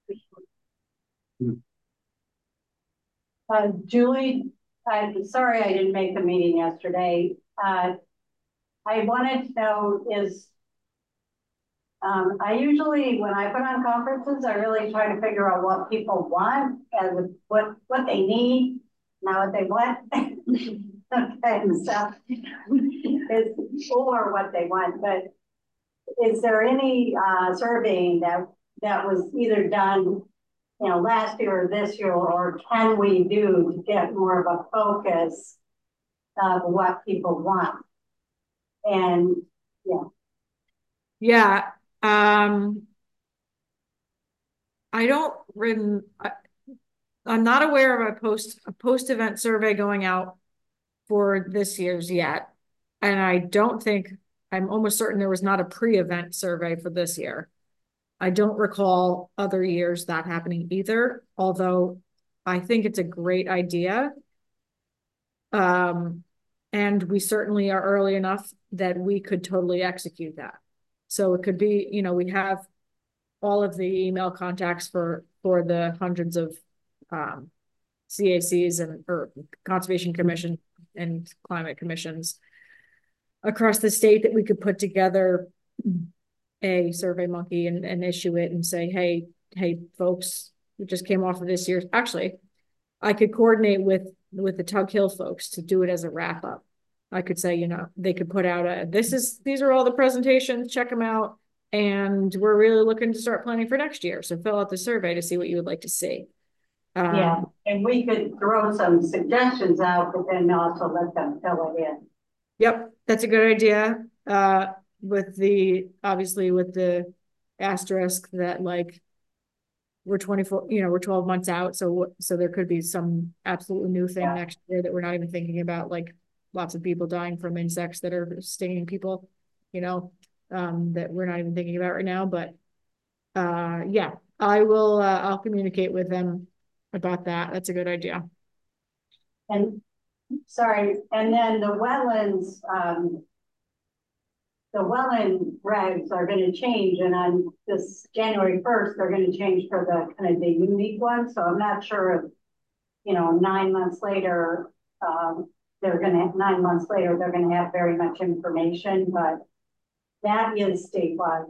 Uh, Julie, I'm sorry I didn't make the meeting yesterday. Uh, I wanted to know is, um, I usually, when I put on conferences, I really try to figure out what people want and what, what they need, not what they want. Okay, so it's or what they want, but is there any uh, surveying that that was either done, you know, last year or this year, or can we do to get more of a focus of what people want? And yeah, yeah, um, I don't rem I, I'm not aware of a post a post event survey going out for this year's yet. And I don't think, I'm almost certain there was not a pre-event survey for this year. I don't recall other years that happening either, although I think it's a great idea. Um, and we certainly are early enough that we could totally execute that. So it could be, you know, we have all of the email contacts for, for the hundreds of um, C A Cs and or Conservation Commission and climate commissions across the state that we could put together a Survey Monkey and, and issue it and say, hey, hey, folks, we just came off of this year's. Actually, I could coordinate with with the Tug Hill folks to do it as a wrap up. I could say, you know, they could put out a, this is, these are all the presentations, check them out. And we're really looking to start planning for next year. So fill out the survey to see what you would like to see. Um, yeah, and we could throw some suggestions out, but then also let them fill it in. Yep, that's a good idea. Uh, with the, obviously with the asterisk that like, we're twenty-four, you know, we're twelve months out. So, so there could be some absolutely new thing Yeah. next year that we're not even thinking about, like lots of people dying from insects that are stinging people, you know, um, that we're not even thinking about right now. But, uh, yeah, I will, uh, I'll communicate with them about that. That's a good idea. And sorry, and then the wetlands, um, the wetland regs are gonna change, and on this January first, they're gonna change for the kind of the unique one, so I'm not sure if, you know, nine months later, um, they're gonna, nine months later, they're gonna have very much information, but that is statewide.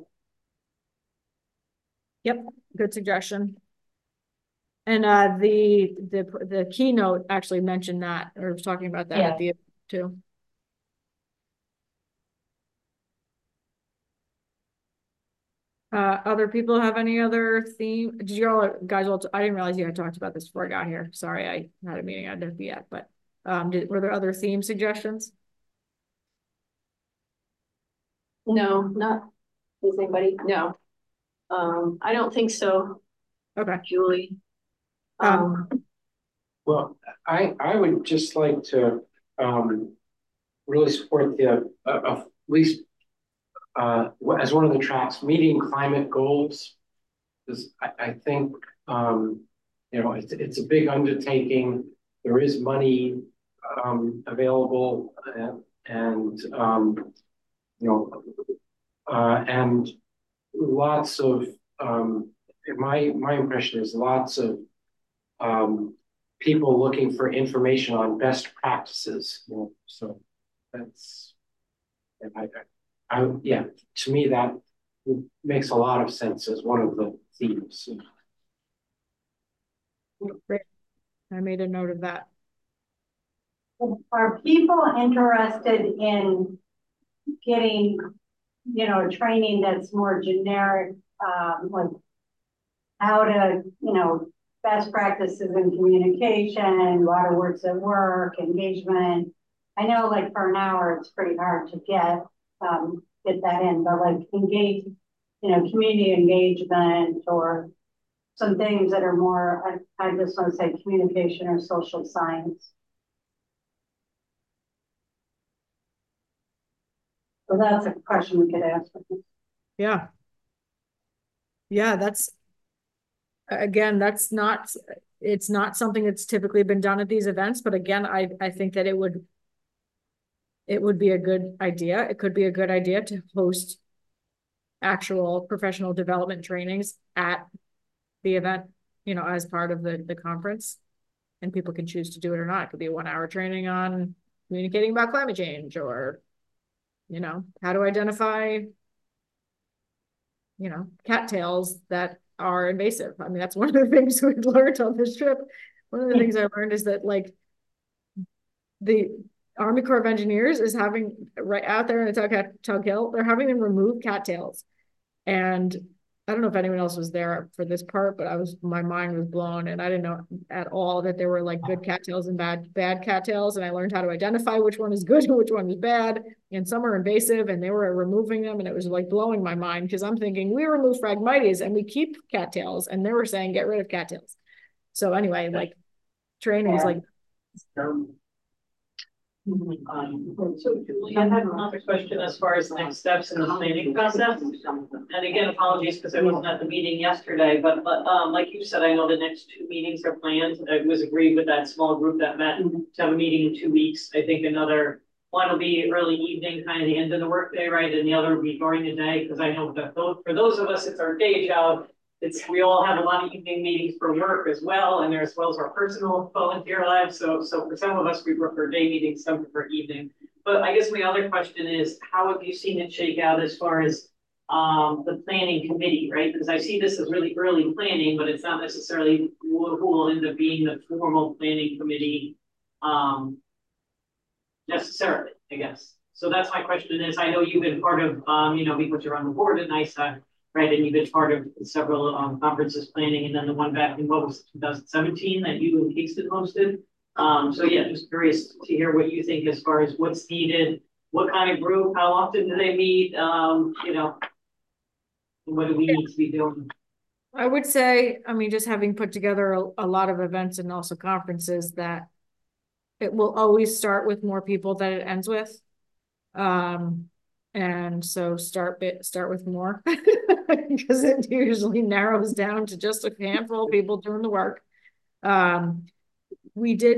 Yep, good suggestion. And uh, the the the keynote actually mentioned that, or was talking about that Yeah. at the too. Uh, other people have any other theme? Did you all guys all? I didn't realize you had talked about this before I got here. Sorry, I had a meeting I didn't be at. But um, did were there other theme suggestions? No, not, does anybody? No. Um, I don't think so. Okay. Julie. Um, Um, Well, I, I would just like to, um, really support the, uh, of at least, uh, as one of the tracks, meeting climate goals. Because I, I think, um, you know, it's, it's a big undertaking. There is money, um, available and, and um, you know, uh, and lots of, um, my, my impression is lots of, um, people looking for information on best practices. You know, so that's, I, I, I, yeah, to me that makes a lot of sense as one of the themes. Great. I made a note of that. Are people interested in getting, you know, training that's more generic, um, like how to, you know, best practices in communication, water works at work, engagement? I know like for an hour, it's pretty hard to get, um, get that in, but like engage, you know, community engagement or some things that are more, I, I just want to say communication or social science. So that's a question we could ask. Yeah. Yeah, that's, again, that's not, it's not something that's typically been done at these events, but again, I, I think that it would, it would be a good idea. It could be a good idea to host actual professional development trainings at the event, you know, as part of the, the conference. And people can choose to do it or not. It could be a one hour training on communicating about climate change, or, you know, how to identify, you know, cattails that are invasive. I mean, that's one of the things we learned on this trip. One of the things I learned is that like the Army Corps of Engineers is having right out there in the Tug, Tug Hill, they're having them remove cattails. And I don't know if anyone else was there for this part, but I was, my mind was blown, and I didn't know at all that there were like good cattails and bad, bad cattails. And I learned how to identify which one is good and which one is bad. And some are invasive, and they were removing them. And it was like blowing my mind, because I'm thinking we remove Phragmites and we keep cattails, and they were saying get rid of cattails. So anyway, like trainings like. Um, so Julie, I had another question as far as next steps in the planning process. And again, apologies because I wasn't at the meeting yesterday, but, but um, like you said, I know the next two meetings are planned. It was agreed with that small group that met to have a meeting in two weeks. I think another one will be early evening, kind of the end of the workday, right? And the other will be during the day, because I know that those, for those of us, it's our day job. It's, we all have a lot of evening meetings for work as well, and there as well as our personal volunteer lives. So, so for some of us, we prefer day meetings, some prefer evening. But I guess my other question is, how have you seen it shake out as far as um, the planning committee, right? Because I see this as really early planning, but it's not necessarily who, who will end up being the formal planning committee um, necessarily, I guess. So that's my question is, I know you've been part of, um, you know, because you're on the board at NYSA, right? And you've been part of several um, conferences planning, and then the one back in what was twenty seventeen that you and Kingston hosted. Um, so yeah, just curious to hear what you think as far as what's needed, what kind of group, how often do they meet, um, you know, what do we need to be doing? I would say, I mean, just having put together a, a lot of events and also conferences, that it will always start with more people than it ends with. Um, and so start bit, start with more, because it usually narrows down to just a handful of people doing the work. Um, we did,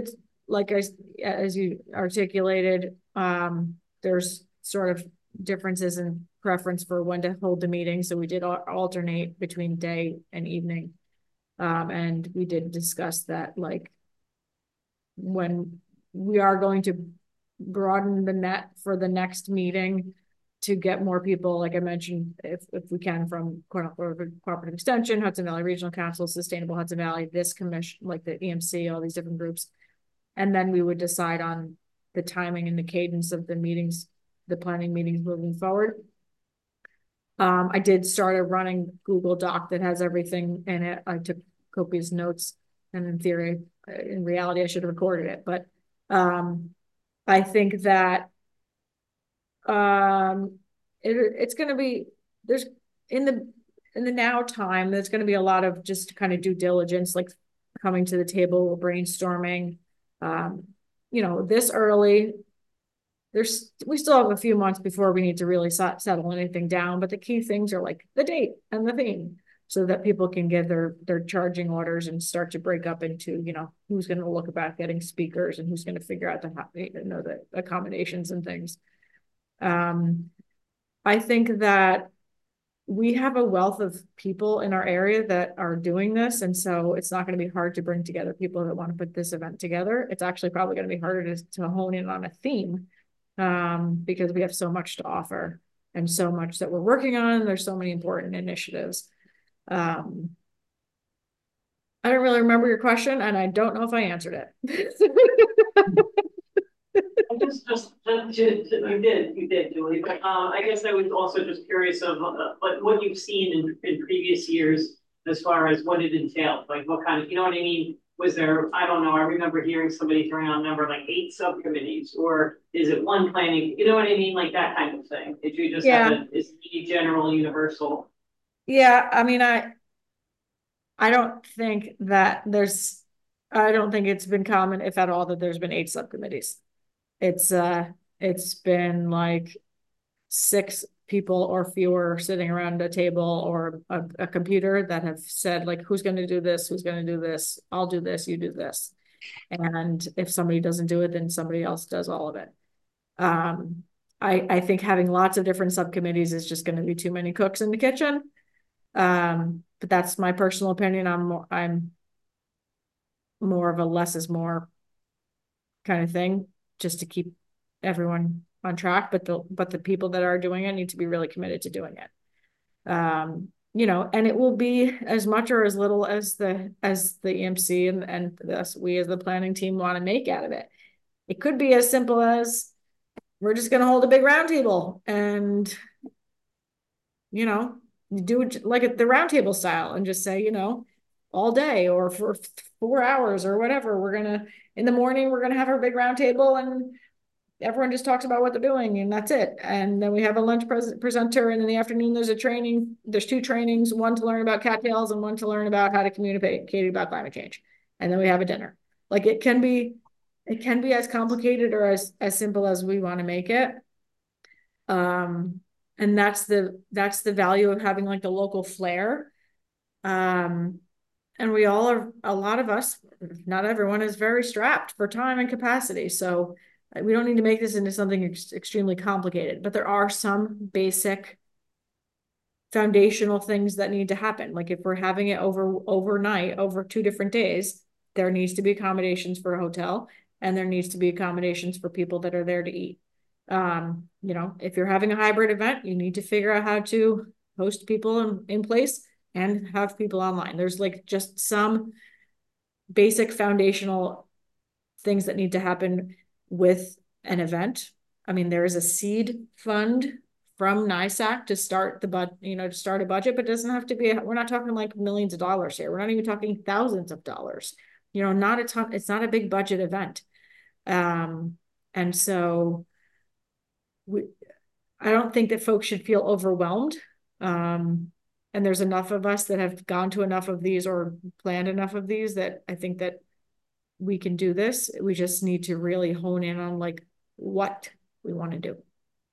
like I, as you articulated, um, there's sort of differences in preference for when to hold the meeting. So we did alternate between day and evening. Um, and we did discuss that, like, when we are going to broaden the net for the next meeting to get more people, like I mentioned, if, if we can, from Cooperative Extension, Hudson Valley Regional Council, Sustainable Hudson Valley, this commission, like the E M C, all these different groups. And then we would decide on the timing and the cadence of the meetings, the planning meetings moving forward. Um, I did start a running Google Doc that has everything in it. I took copious notes, and in theory, in reality, I should have recorded it. But um, I think that um, it, it's going to be, there's in the in the now time, there's going to be a lot of just kind of due diligence, like coming to the table, brainstorming. Um, you know, this early, there's we still have a few months before we need to really settle anything down, but the key things are like the date and the theme, so that people can get their their charging orders and start to break up into, you know, who's going to look about getting speakers and who's going to figure out the, you know, the accommodations and things. Um, I think that we have a wealth of people in our area that are doing this. And so it's not going to be hard to bring together people that want to put this event together. It's actually probably going to be harder to, to hone in on a theme, um, because we have so much to offer and so much that we're working on. There's so many important initiatives. Um, I don't really remember your question, and I don't know if I answered it. I just, just, just, you did, you did, Julie, but, uh, I guess I was also just curious of, uh, like, what you've seen in, in previous years as far as what it entailed, like, what kind of, you know what I mean? Was there, I don't know, I remember hearing somebody throwing out a number like eight subcommittees, or is it one planning, you know what I mean? Like that kind of thing. Did you just Yeah. have a, is it general, universal? Yeah, I mean, I, I don't think that there's, I don't think it's been common, if at all, that there's been eight subcommittees. It's uh, it's been like six people or fewer sitting around a table or a, a computer that have said, like, who's going to do this? Who's going to do this? I'll do this. You do this. And if somebody doesn't do it, then somebody else does all of it. Um, I, I think having lots of different subcommittees is just going to be too many cooks in the kitchen. Um, but that's my personal opinion. I'm more, I'm more of a less is more kind of thing, just to keep everyone on track. But the but the people that are doing it need to be really committed to doing it. Um, you know, and it will be as much or as little as the as the E M C and and us, we as the planning team, want to make out of it. It could be as simple as, we're just going to hold a big round table and, you know, do it like at the round table style and just say, you know, all day or for four hours or whatever, we're going to, in the morning, we're going to have our big round table and everyone just talks about what they're doing and that's it. And then we have a lunch pres presenter, and in the afternoon, there's a training. There's two trainings, one to learn about cattails and one to learn about how to communicate about climate change. And then we have a dinner. Like, it can be, it can be as complicated or as, as simple as we want to make it. Um, and that's the, that's the value of having like the local flair. Um, and we all are, a lot of us, not everyone, is very strapped for time and capacity. So we don't need to make this into something ex extremely complicated, but there are some basic foundational things that need to happen. Like if we're having it over overnight, over two different days, there needs to be accommodations for a hotel, and there needs to be accommodations for people that are there to eat. Um, you know, if you're having a hybrid event, you need to figure out how to host people in, in place and have people online. There's like just some basic foundational things that need to happen with an event. I mean, there is a seed fund from NISAC to start the budget, you know, to start a budget, but it doesn't have to be, we're not talking like millions of dollars here. We're not even talking thousands of dollars, you know, not a ton, it's not a big budget event. Um, and so we, I don't think that folks should feel overwhelmed. Um, and there's enough of us that have gone to enough of these or planned enough of these that I think that we can do this. We just need to really hone in on like what we want to do.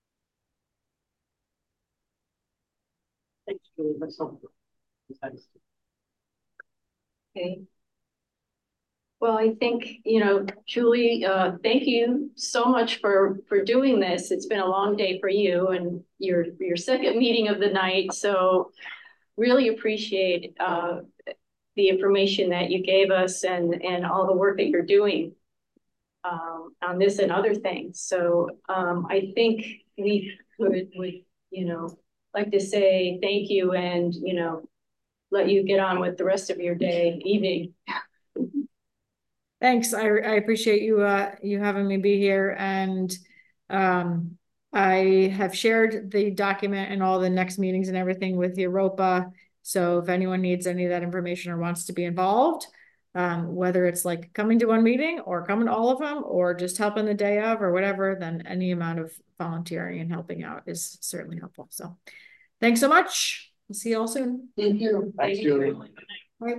Thanks, Julie. That's helpful. Thanks. Okay. Well, I think, you know, Julie, uh, thank you so much for, for doing this. It's been a long day for you and your, your second meeting of the night. So really appreciate, uh, the information that you gave us and, and all the work that you're doing, um, on this and other things. So, um, I think we could, would, you know, like to say thank you and, you know, let you get on with the rest of your day, evening. Thanks. I, I appreciate you, uh, you having me be here. And, um, I have shared the document and all the next meetings and everything with Europa. So if anyone needs any of that information or wants to be involved, um, whether it's like coming to one meeting or coming to all of them or just helping the day of or whatever, then any amount of volunteering and helping out is certainly helpful. So thanks so much. We'll see you all soon. Thank you. Thanks, Julie. Bye.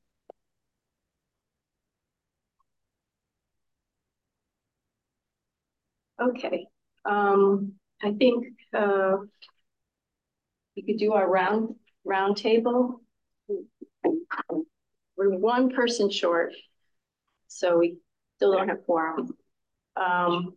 Okay, um, I think, uh, we could do our round, round table. We're one person short, so we still don't have quorum. Um,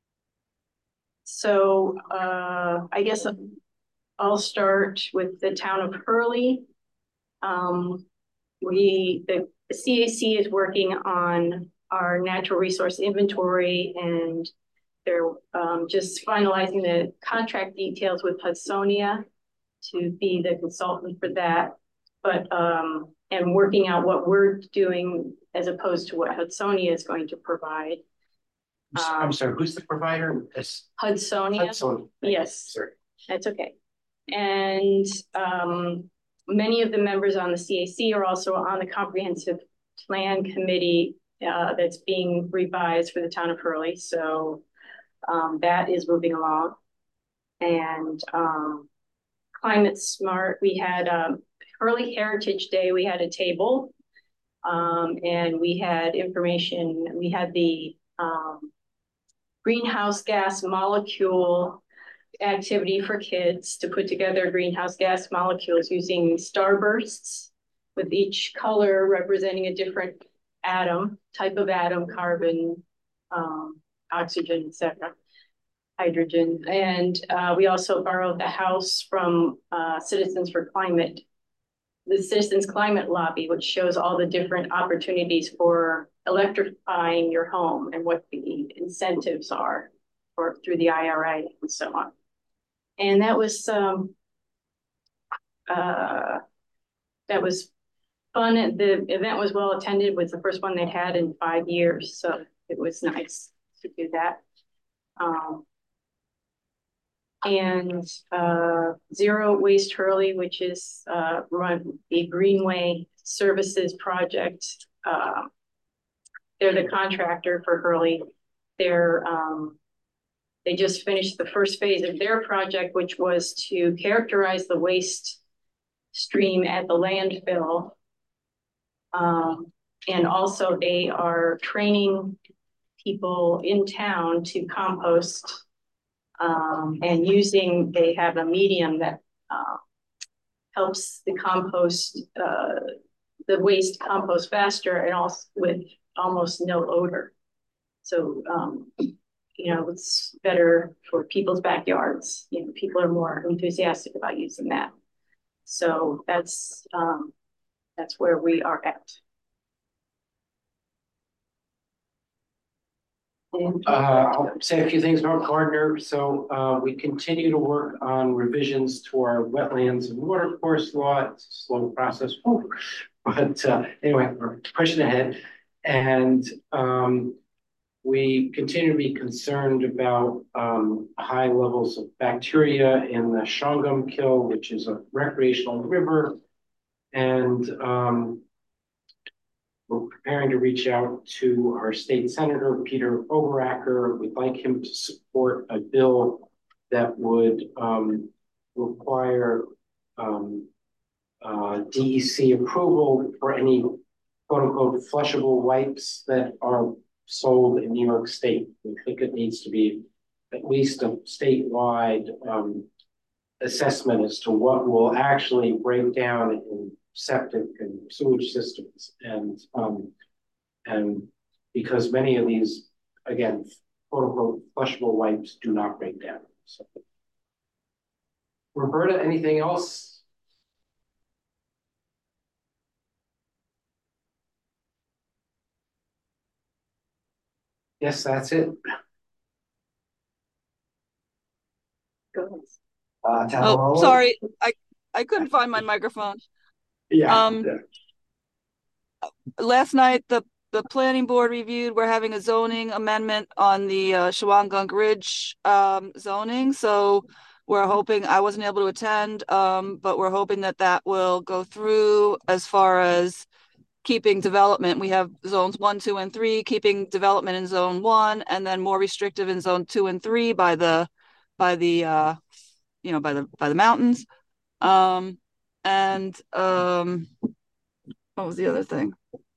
so, uh, I guess I'll start with the town of Hurley. Um, we, the, the C A C is working on our natural resource inventory, and they're um, just finalizing the contract details with Hudsonia to be the consultant for that, but um, and working out what we're doing as opposed to what Hudsonia is going to provide. I'm Um, sorry, who's the provider? It's Hudsonia, Hudson. yes, Sorry. that's okay. And um, many of the members on the C A C are also on the comprehensive plan committee uh, that's being revised for the town of Hurley. So um, that is moving along. And um, Climate Smart, we had um, Hurley Heritage Day, we had a table um, and we had information, we had the um, greenhouse gas molecule activity for kids to put together greenhouse gas molecules using starbursts with each color representing a different atom, type of atom, carbon, um, oxygen, et cetera, hydrogen. And uh, we also borrowed the house from uh, Citizens for Climate, the Citizens Climate Lobby, which shows all the different opportunities for electrifying your home and what the incentives are for through the I R A and so on. And that was um, uh, that was fun. The event was well attended. It was the first one they'd had in five years, so it was nice to do that. Um, and uh, Zero Waste Hurley, which is uh, run the Greenway Services Project. Uh, they're the contractor for Hurley. They're um, They just finished the first phase of their project, which was to characterize the waste stream at the landfill. Um, and also they are training people in town to compost um, and using, they have a medium that uh, helps the compost, uh, the waste compost faster and also with almost no odor. So, um, you know, it's better for people's backyards. You know, people are more enthusiastic about using that. So that's um, that's where we are at. And, Uh, I'll say a few things about Gardner. So uh, we continue to work on revisions to our wetlands and watercourse law. It's a slow process, Ooh. but uh, anyway, we're pushing ahead. And um, we continue to be concerned about um, high levels of bacteria in the Shongum Kill, which is a recreational river. And um, we're preparing to reach out to our state senator, Peter Oberacker. We'd like him to support a bill that would um, require um, uh, D E C approval for any quote unquote flushable wipes that are sold in New York State. We think it needs to be at least a statewide um, assessment as to what will actually break down in septic and sewage systems. And um, And because many of these, again, quote unquote, flushable wipes do not break down. So. Roberta, anything else? Yes, that's it. Uh, town Oh, hall. sorry, I, I couldn't find my microphone. Yeah. Um, last night, the, the planning board reviewed, we're having a zoning amendment on the uh, Shawangunk Ridge um, zoning. So we're hoping, I wasn't able to attend, um, but we're hoping that that will go through as far as keeping development. We have zones one, two, and three, keeping development in zone one, and then more restrictive in zone two and three by the, by the, uh, you know, by the, by the mountains. Um, and um, what was the other thing?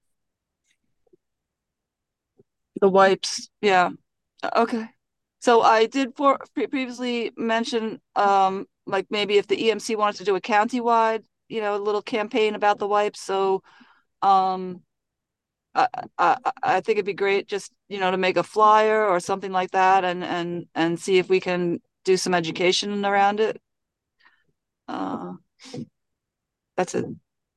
The wipes, yeah. Okay. So I did for pre previously mention, um, like maybe if the E M C wanted to do a countywide, you know, a little campaign about the wipes. So, um, I, I I think it'd be great just, you know, to make a flyer or something like that, and and and see if we can do some education around it. Uh, that's it.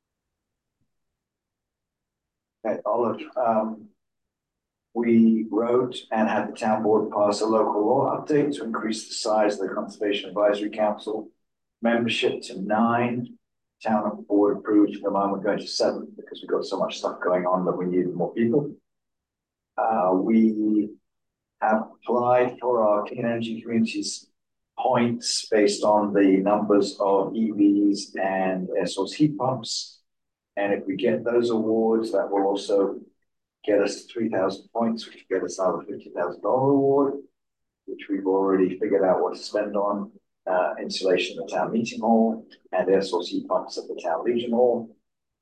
Okay, Olive, um, we wrote and had the town board pass a local law update to increase the size of the Conservation Advisory Council membership to nine. Town board approved for the moment going to seven because we've got so much stuff going on that we needed more people. Uh, we have applied for our Clean Energy Communities points based on the numbers of E Vs and air source heat pumps. And if we get those awards, that will also get us to three thousand points, which will get us another fifty thousand dollar award, which we've already figured out what to spend on. Uh, insulation of the town meeting hall and air source heat pumps at the town legion hall.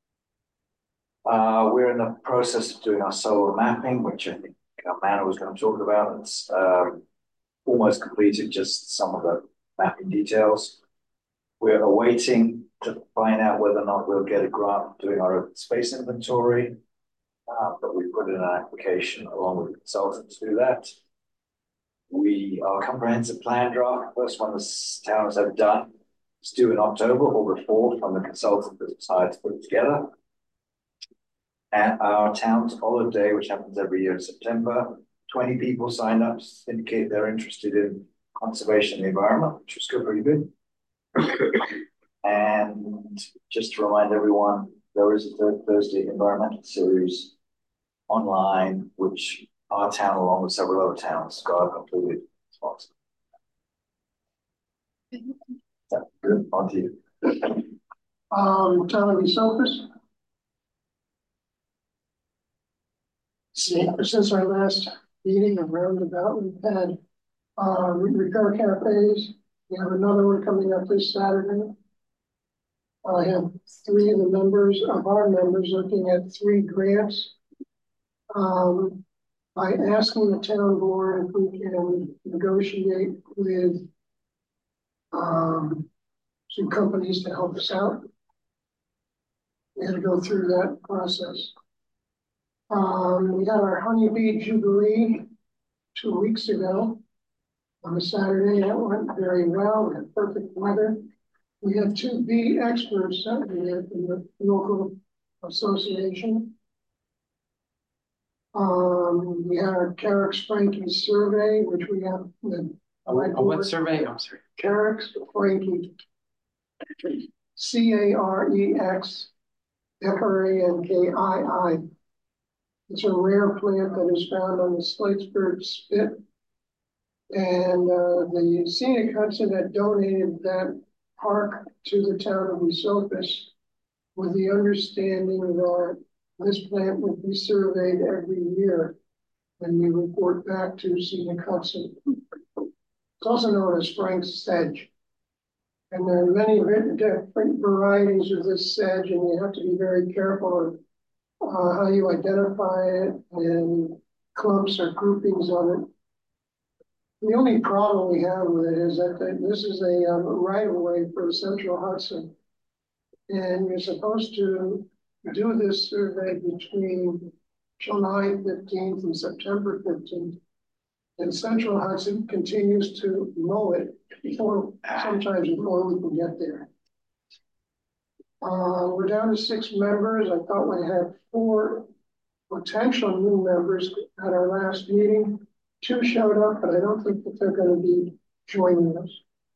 Uh, we're in the process of doing our solar mapping, which I think Amanda was going to talk about. It's um, almost completed, just some of the mapping details. We're awaiting to find out whether or not we'll get a grant doing our open space inventory, uh, but we put in an application along with a consultant to do that. We, our comprehensive plan draft, first one the town has ever done, it's due in October or before from the consultant that decided to put it together. And our town's olive day, which happens every year in September, twenty people signed up to indicate they're interested in conservation of the environment, which was good, pretty good. And just to remind everyone, there is a third Thursday environmental series online, which our town, along with several other towns, got completed sponsor. Yeah, good, on to you. Um, town of Esopus. See, since our last meeting and roundabout, we've had uh, repair cafes. We have another one coming up this Saturday. I have three of the members of our members looking at three grants. Um, by asking the town board if we can negotiate with um, some companies to help us out. We had to go through that process. Um, we had our Honeybee Jubilee two weeks ago on a Saturday. That went very well. We had perfect weather. We had two bee experts sent here from the local association. Um, we had our Carrick's Frankie survey, which we have the Oh, what survey? I'm sorry. Carrick's Frankie. C A R E X F R A N K I I. It's a rare plant that is found on the Slatesburg Spit. And uh, the Scenic Hudson had donated that park to the town of Esopus with the understanding that this plant would be surveyed every year when we report back to Scenic Hudson. It's also known as Frank's sedge. And there are many different varieties of this sedge, and you have to be very careful of uh, how you identify it and clumps or groupings of it. The only problem we have with it is that this is a um, right of way for the Central Hudson. And you're supposed to do this survey between July fifteenth and September fifteenth. And Central Hudson continues to mow it before, sometimes before we can get there. Uh, we're down to six members. I thought we had four potential new members at our last meeting. Two showed up, but I don't think that they're going to be joining us.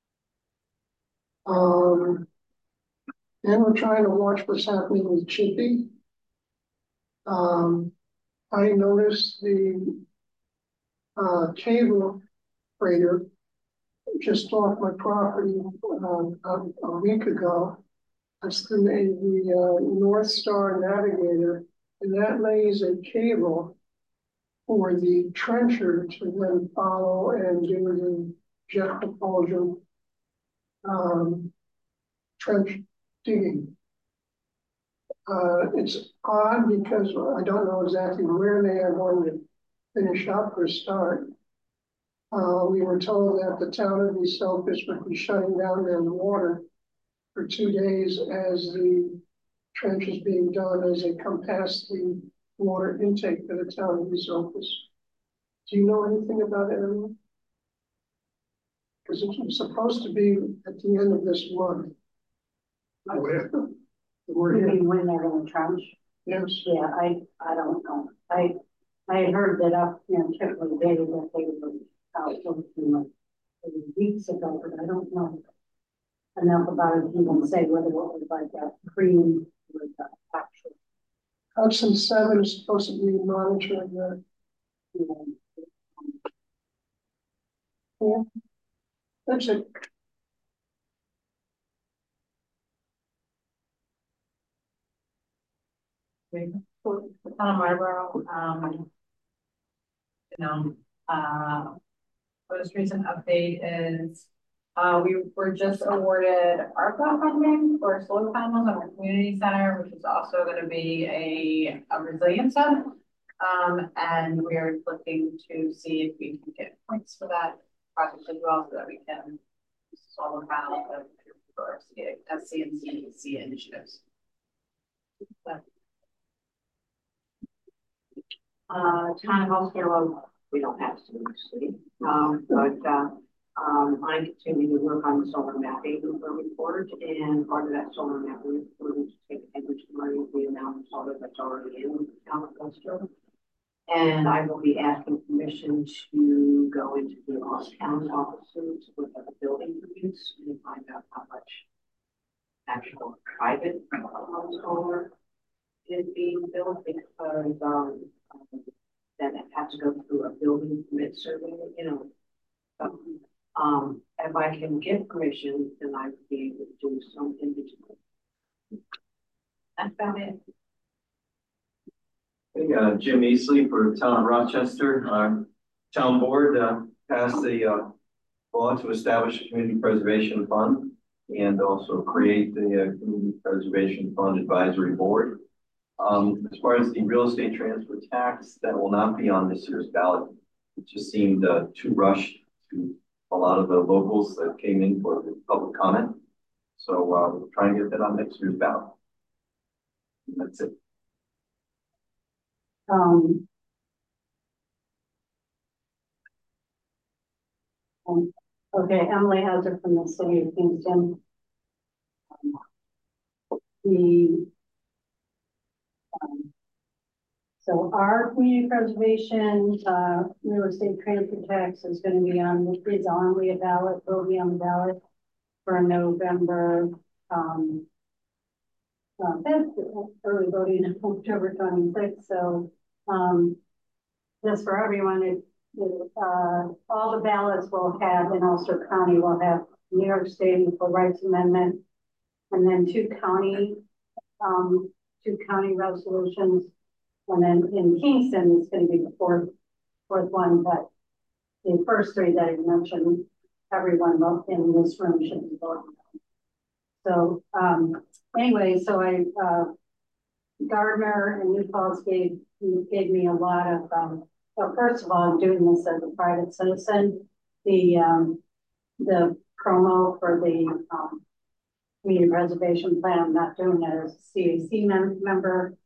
Um, and we're trying to watch what's happening with Chippy. Um, I noticed the uh, cable freighter just off my property um, a, a week ago. That's the, the uh, North Star Navigator, and that lays a cable for the trencher to then follow and do the jet propulsion um, trench digging. Uh, it's odd because I don't know exactly where they are going to finish up or start. Uh, we were told that the town of East Selfish would be shutting down their water for two days as the trench is being done as they come past the water intake for the town of East Selfish. Do you know anything about it, Emily? Because it's supposed to be at the end of this month. We're You here. mean when they're gonna trench? Yes. Yeah, I, I don't know. I, I had heard that up, you know, Chipley Bay that they were out looking like weeks ago, but I don't know enough about it to even say whether it was like a cream or the actual. Hudson seven is supposed to be monitoring that. You know, Yeah. That's it. For the town of Marlborough, um, you know, uh, most recent update is, uh, we were just awarded ARPA funding for solar panels on our community center, which is also going to be a, a resilience hub. Um, and we are looking to see if we can get points for that project as well, so that we can use solar panels for our S C and C C initiatives. But, Uh, town healthcare, well, we don't have to, actually. Um, but, uh, um, I continue to work on the solar mapping report, and part of that solar mapping report is to take inventory of the amount of solar that's already in the town of Gulfstream. And I will be asking permission to go into the Los County offices with the building reviews and find out how much actual private solar is being built, because, um, um, then it has to go through a building permit survey, you know. So, um, if I can get permission, then I would be able to do some inventory. that's about it. Hey, uh, Jim Easley for the town of Rochester. Our town board uh, passed the uh, law to establish a community preservation fund and also create the uh, community preservation fund advisory board. Um, as far as the real estate transfer tax, that will not be on this year's ballot. It just seemed uh, too rushed to a lot of the locals that came in for the public comment. So uh, we'll try and get that on next year's ballot. And that's it. Um. um, Okay, Emily Hauser from the city of Kingston. Um, The Um, So our community preservation, uh, real estate transfer tax is going to be on, is on the ballot, will be on the ballot for November, um, uh, fifth, early voting in October twenty-sixth. So, um, just for everyone, it, it, uh, all the ballots will have in Ulster County will have New York State Equal Rights Amendment, and then two county, um, two county resolutions. And then in Kingston, it's going to be the fourth, fourth one, but the first three that I mentioned, everyone in this room should be voting. So um, anyway, so I, uh, Gardner and New Falls gave, gave me a lot of, um, well, first of all, I'm doing this as a private citizen. The, um, the promo for the um, community preservation plan, I'm not doing it as a C A C mem member.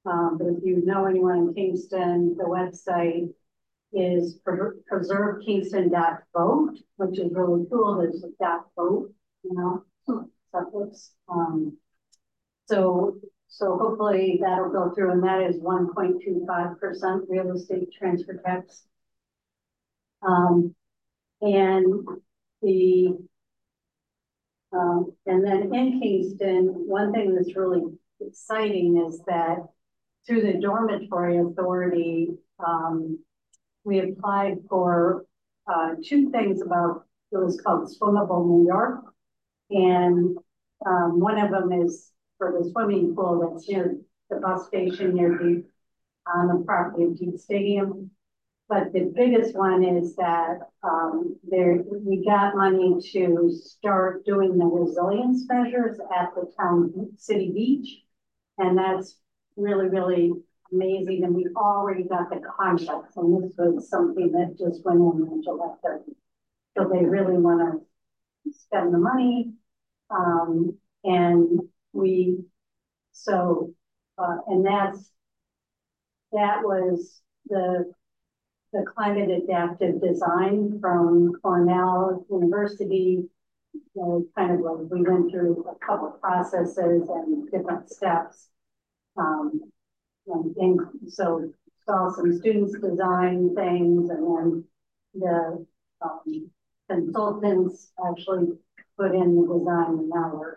Um, but if you know anyone in Kingston, the website is preserve kingston dot vote, which is really cool. There's a dot vote, you know, suffix. Um, so, so hopefully that'll go through, and that is one point two five percent real estate transfer tax. Um, and the, um, and then in Kingston, one thing that's really exciting is that through the dormitory authority, um, we applied for uh, two things about, it was called Swimmable New York. And um, one of them is for the swimming pool that's near the bus station near the, on the property of Duke Stadium. But the biggest one is that um, there we got money to start doing the resilience measures at the town city beach. And that's really, really amazing. And we've already got the contracts. And this was something that just went in on July thirtieth. So they really want to spend the money. Um, and we, so, uh, and that's, that was the the climate adaptive design from Cornell University. You know, kind of like we went through a couple of processes and different steps. Um, and, and so saw some students design things, and then the um, consultants actually put in the design, and now we're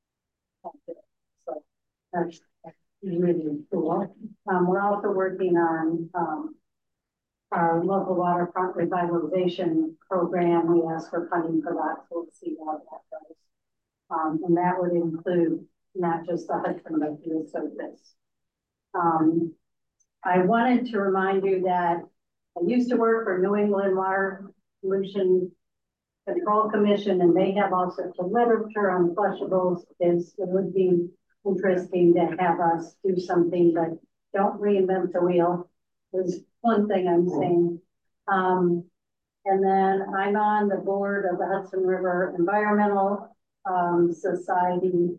so that's, that's really cool. Um, we're also working on um, our local waterfront revitalization program. We asked for funding for that, so we'll see how that goes. Um, and that would include not just the Hudson, but the surface. Um, I wanted to remind you that I used to work for New England Water Pollution Control Commission, and they have all sorts of literature on flushables. It's, it would be interesting to have us do something, but don't reinvent the wheel. Is one thing I'm saying. Um, and then I'm on the board of the Hudson River Environmental um, Society.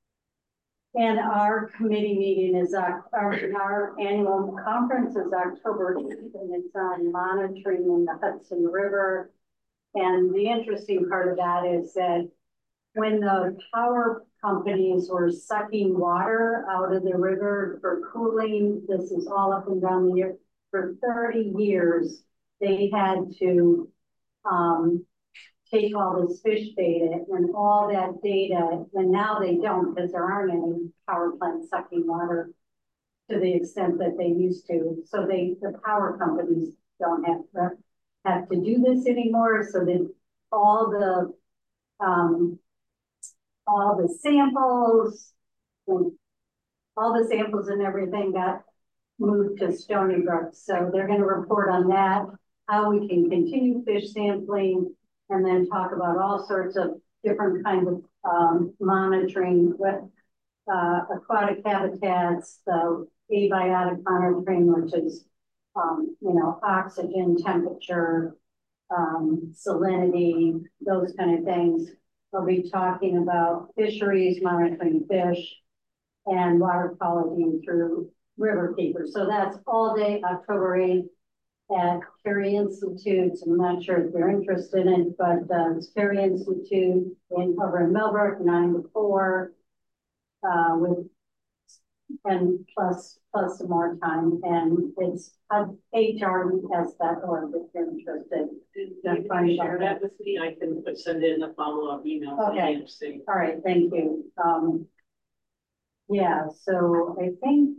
And our committee meeting is, our, our annual conference is October eighth, and it's on monitoring in the Hudson River. And the interesting part of that is that when the power companies were sucking water out of the river for cooling, this is all up and down the year, for thirty years, they had to um, take all this fish data and all that data, and now they don't, because there aren't any power plants sucking water to the extent that they used to. So they, the power companies don't have to have to do this anymore. So that all the um, all the samples, and all the samples and everything got moved to Stony Brook. So they're going to report on that, how we can continue fish sampling, and then talk about all sorts of different kinds of um, monitoring, with uh, aquatic habitats, the abiotic monitoring, which is, um, you know, oxygen, temperature, um, salinity, those kind of things. We'll be talking about fisheries, monitoring fish, and water quality through river keepers. So that's all day, October eighth at Carey Institute. I'm not sure if you're interested in it, but uh, it's Carey Institute in over in Millbrook, nine to four, uh, with and plus plus some more time. And it's H R S dot org if you're interested. If you share that with me, I can send in a follow-up email. Okay. All right, thank you. Um, yeah, so I think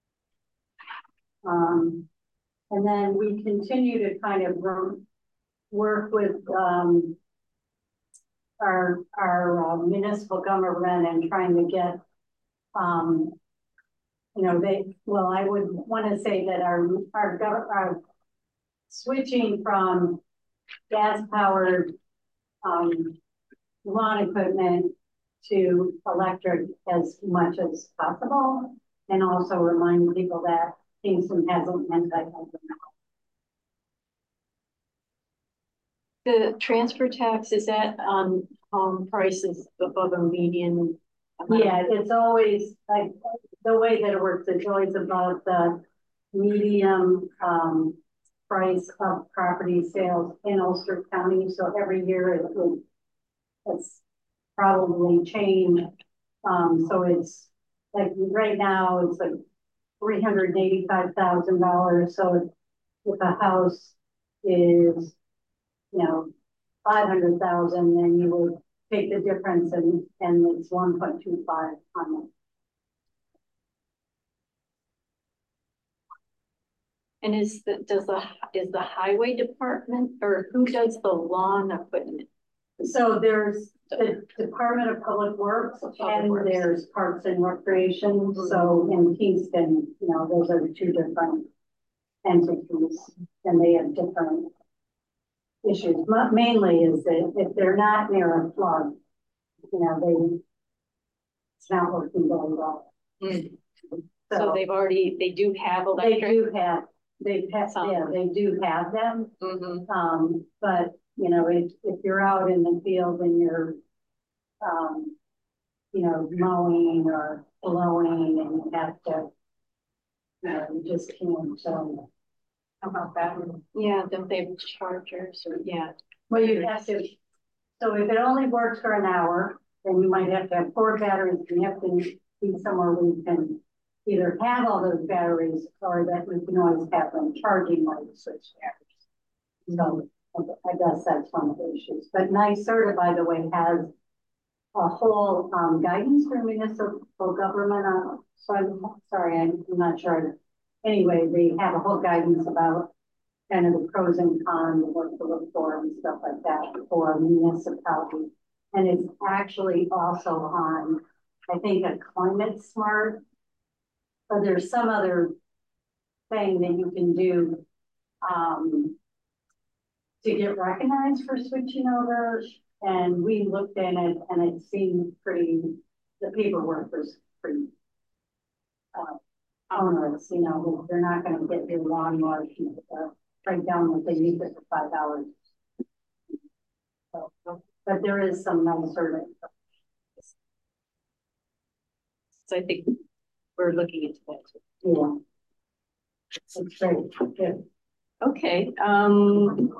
um, and then we continue to kind of work with um, our, our uh, municipal government and trying to get, um, you know, they, well, I would want to say that our, our, our switching from gas powered um, lawn equipment to electric as much as possible, and also remind people that Kingston hasn't anti-hydro. The transfer tax, is that on home prices above a median amount? Yeah, it's always like the way that it works, it's always about the medium, um, price of property sales in Ulster County, so every year it would, it's probably changed. Um, so it's like right now it's like three hundred eighty-five thousand dollars. So if, if a house is, you know, five hundred thousand, then you would take the difference and, and it's one point two five on it. And is the, does the, is the highway department, or who does the lawn equipment? So there's the Department of Public Works and Works. there's Parks and Recreation. So in Kingston, you know, those are the two different entities and they have different issues. Ma- Mainly is that if they're not near a flood, you know, they, it's not working very well. Mm. So, So they've already, they do have they electric? do have, they have, Some. yeah, they do have them. Mhm. Um, but, you know, if, if you're out in the field and you're, um, you know, mowing or blowing and you have to, you know, you just can't, um, How about that? Yeah, don't they have chargers or, yeah. well, you have to, so if it only works for an hour, then you might have to have four batteries and you have to be somewhere where you can either have all those batteries or that we can always have them charging while you switch batteries. So I guess that's one of the issues. But NYSERDA, by the way, has a whole um, guidance for municipal government. On, so I'm sorry, I'm not sure. Anyway, they have a whole guidance about kind of the pros and cons, what to look for and stuff like that for municipality. And it's actually also on, I think, a Climate Smart, but there's some other thing that you can do um, to get recognized for switching over. And we looked in it and it seemed pretty, the paperwork was pretty uh, onerous, you know, they're not going to get your lawnmower uh, right down that they use it for five dollars. So, but there is some nice service. So I think we're looking into that too. Yeah. It's great. Good. Okay, um.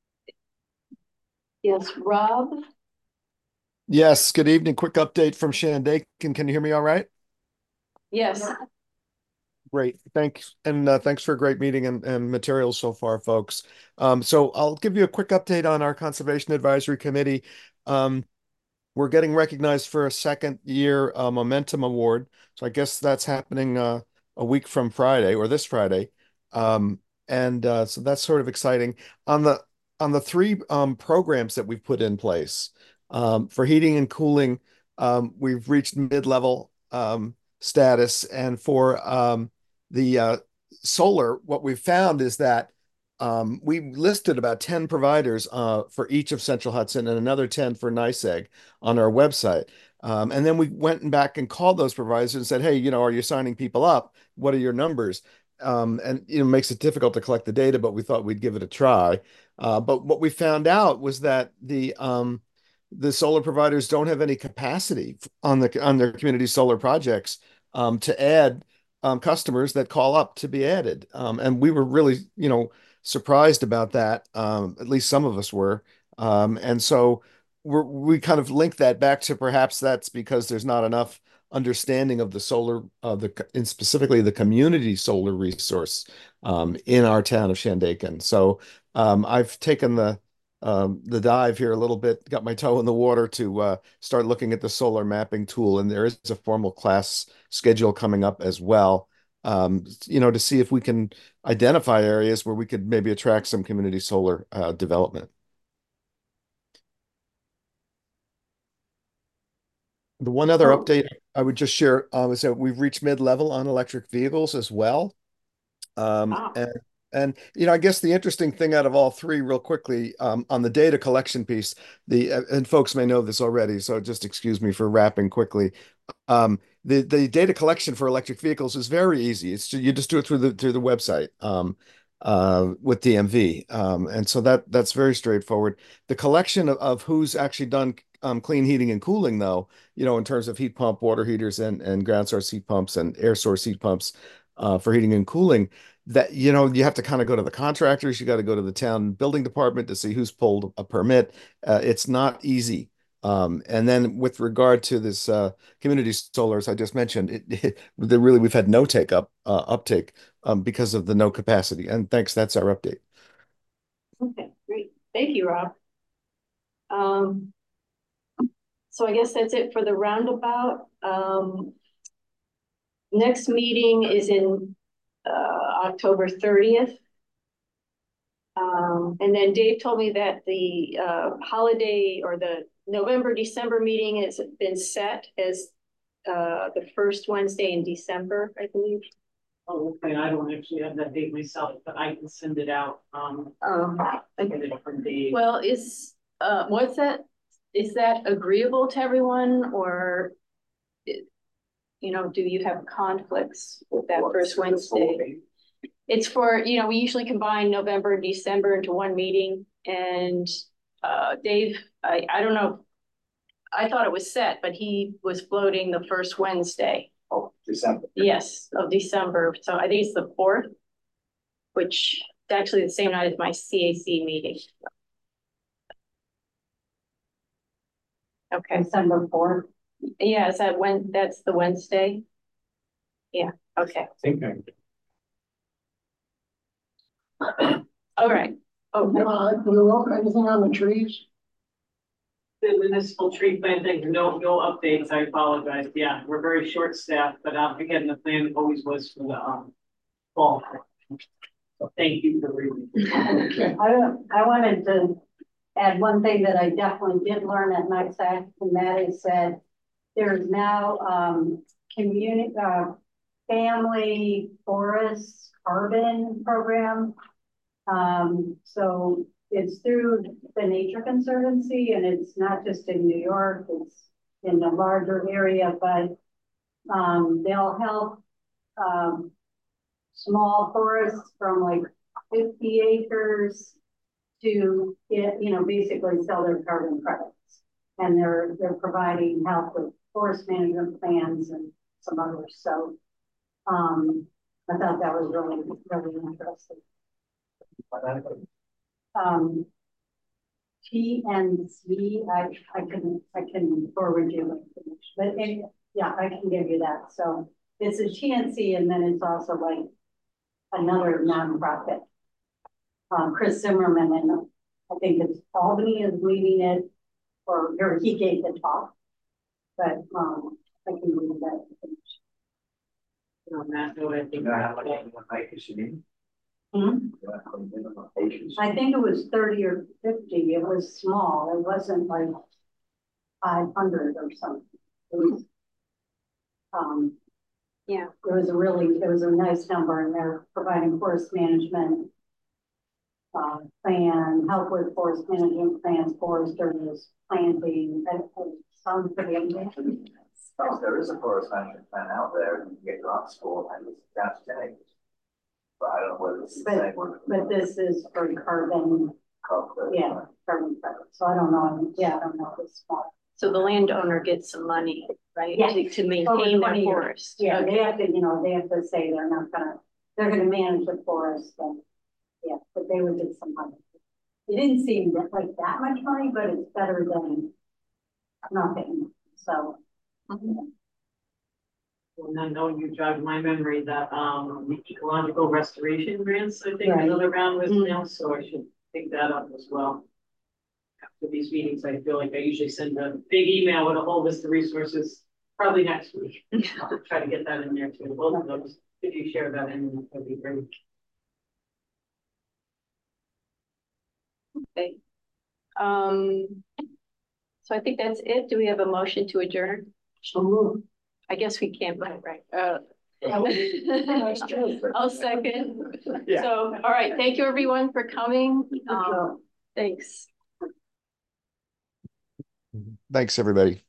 Yes, Rob? Yes, good evening. Quick update from Shandaken. Can you hear me all right? Yes. Great. Thanks. And uh, thanks for a great meeting and, and materials so far, folks. Um, so I'll give you a quick update on our Conservation Advisory Committee. Um, we're getting recognized for a second year uh, Momentum Award. So I guess that's happening uh, a week from Friday or this Friday. Um, and uh, so that's sort of exciting. On the on the three um, programs that we've put in place um, for heating and cooling, um, we've reached mid-level um, status. And for um, the uh, solar, what we've found is that um, we listed about ten providers uh, for each of Central Hudson and another ten for NYSEG on our website. Um, and then we went back and called those providers and said, hey, you know, are you signing people up? What are your numbers? Um, and, you know, it makes it difficult to collect the data, but we thought we'd give it a try. Uh, but what we found out was that the um, the solar providers don't have any capacity on the on their community solar projects um, to add um, customers that call up to be added. Um, and we were really, you know, surprised about that. Um, at least some of us were. Um, and so we're, we kind of link that back to perhaps that's because there's not enough understanding of the solar, uh, the in specifically the community solar resource um, in our town of Shandaken. So um, I've taken the um, the dive here a little bit, got my toe in the water to uh, start looking at the solar mapping tool, and there is a formal class schedule coming up as well. Um, you know, to see if we can identify areas where we could maybe attract some community solar uh, development. The one other Oh. update I would just share uh, is that we've reached mid-level on electric vehicles as well. Um, Wow. and, and, you know, I guess the interesting thing out of all three real quickly um, on the data collection piece, the uh, and folks may know this already, so just excuse me for wrapping quickly. Um, the, the data collection for electric vehicles is very easy. It's you just do it through the through the website um, uh, with D M V. Um, and so that that's very straightforward. The collection of, of who's actually done um, clean heating and cooling, though, you know, in terms of heat pump, water heaters, and and ground source heat pumps and air source heat pumps uh, for heating and cooling, that, you know, you have to kind of go to the contractors. You got to go to the town building department to see who's pulled a permit. Uh, it's not easy. Um, and then with regard to this uh, community solars I just mentioned, it, it the really we've had no take up uh, uptake um, because of the no capacity. And thanks, that's our update. Okay, great. Thank you, Rob. Um, so I guess that's it for the roundabout. Um, next meeting is in uh, October thirtieth. Um, and then Dave told me that the uh, holiday or the November, December meeting has been set as uh, the first Wednesday in December, I believe. Oh, okay, I don't actually have that date myself, but I can send it out, um, Um, in a different date. well, is, uh, what's that, is that agreeable to everyone, or, it- you know, do you have conflicts with that first Wednesday? It's for, you know, we usually combine November and December into one meeting, and, uh, Dave, I, I don't know. I thought it was set, but he was floating the first Wednesday. Oh, December. Yes, of December. So I think it's the fourth, which is actually the same night as my C A C meeting. Okay. December fourth. Yeah, is that when, that's the Wednesday? Yeah, okay. I think I, All right. Oh, Uh, you up anything on the trees? The municipal tree planting, no, no updates, I apologize, yeah, we're very short staffed, but um, again, the plan always was for the um fall. So thank you for reading. I don't, I wanted to add one thing that I definitely did learn at NISAC, and that is that there's now um community uh family forest carbon program. Um, so it's through the Nature Conservancy, and it's not just in New York, it's in a larger area, but um, they'll help um, small forests from like fifty acres to get, you know, basically sell their carbon credits. And they're they're providing help with forest management plans and some others. So um, I thought that was really, really interesting. Um, T and C, I, I can, I can forward you information, but it, yeah, I can give you that. So it's a T N C, and then it's also like another nonprofit. Um, Chris Zimmerman, and I think it's Albany is leading it, or, or he gave the talk, but um, I can give you that information. On that note, I think. You know how many acres you need? Hmm? You know how many minimum acres? I think it was thirty or fifty. It was small. It wasn't like five hundred or something. It was, um, yeah, it was a really, it was a nice number, and they're providing forest management uh, plan, help with forest management plans, foresters, planting, and sounds pretty amazing. Yes, there is a forest management plan out there, and you can get grants for, and it's down to ten acres. But I don't know whether it's the But, same one. but this is for carbon, Carbon, yeah, carbon credit. So I don't know. Yeah, I don't know if it's small. so the landowner gets some money, right? Yeah. To, to Over maintain their twenty years. forest. Yeah, Okay. they have to, you know, they have to say they're not gonna, they're gonna manage the forest, and yeah, but they would get some money. It didn't seem that, like that much money, but it's better than nothing. So. Mm-hmm. And then knowing you jogged my memory that um the ecological restoration grants, I think Right. another round was Mm. announced, so I should pick that up as well. After these meetings, I feel like I usually send a big email with a whole list of resources, probably next week. I'll try to get that in there too. Both of those, if you share that in, that'd be great. Okay. Um, so I think that's it. Do we have a motion to adjourn? So I guess we can't, vote, right? Uh, That's true. I'll second. Yeah. So, all right. Thank you everyone for coming. Um, thanks. Thanks, everybody.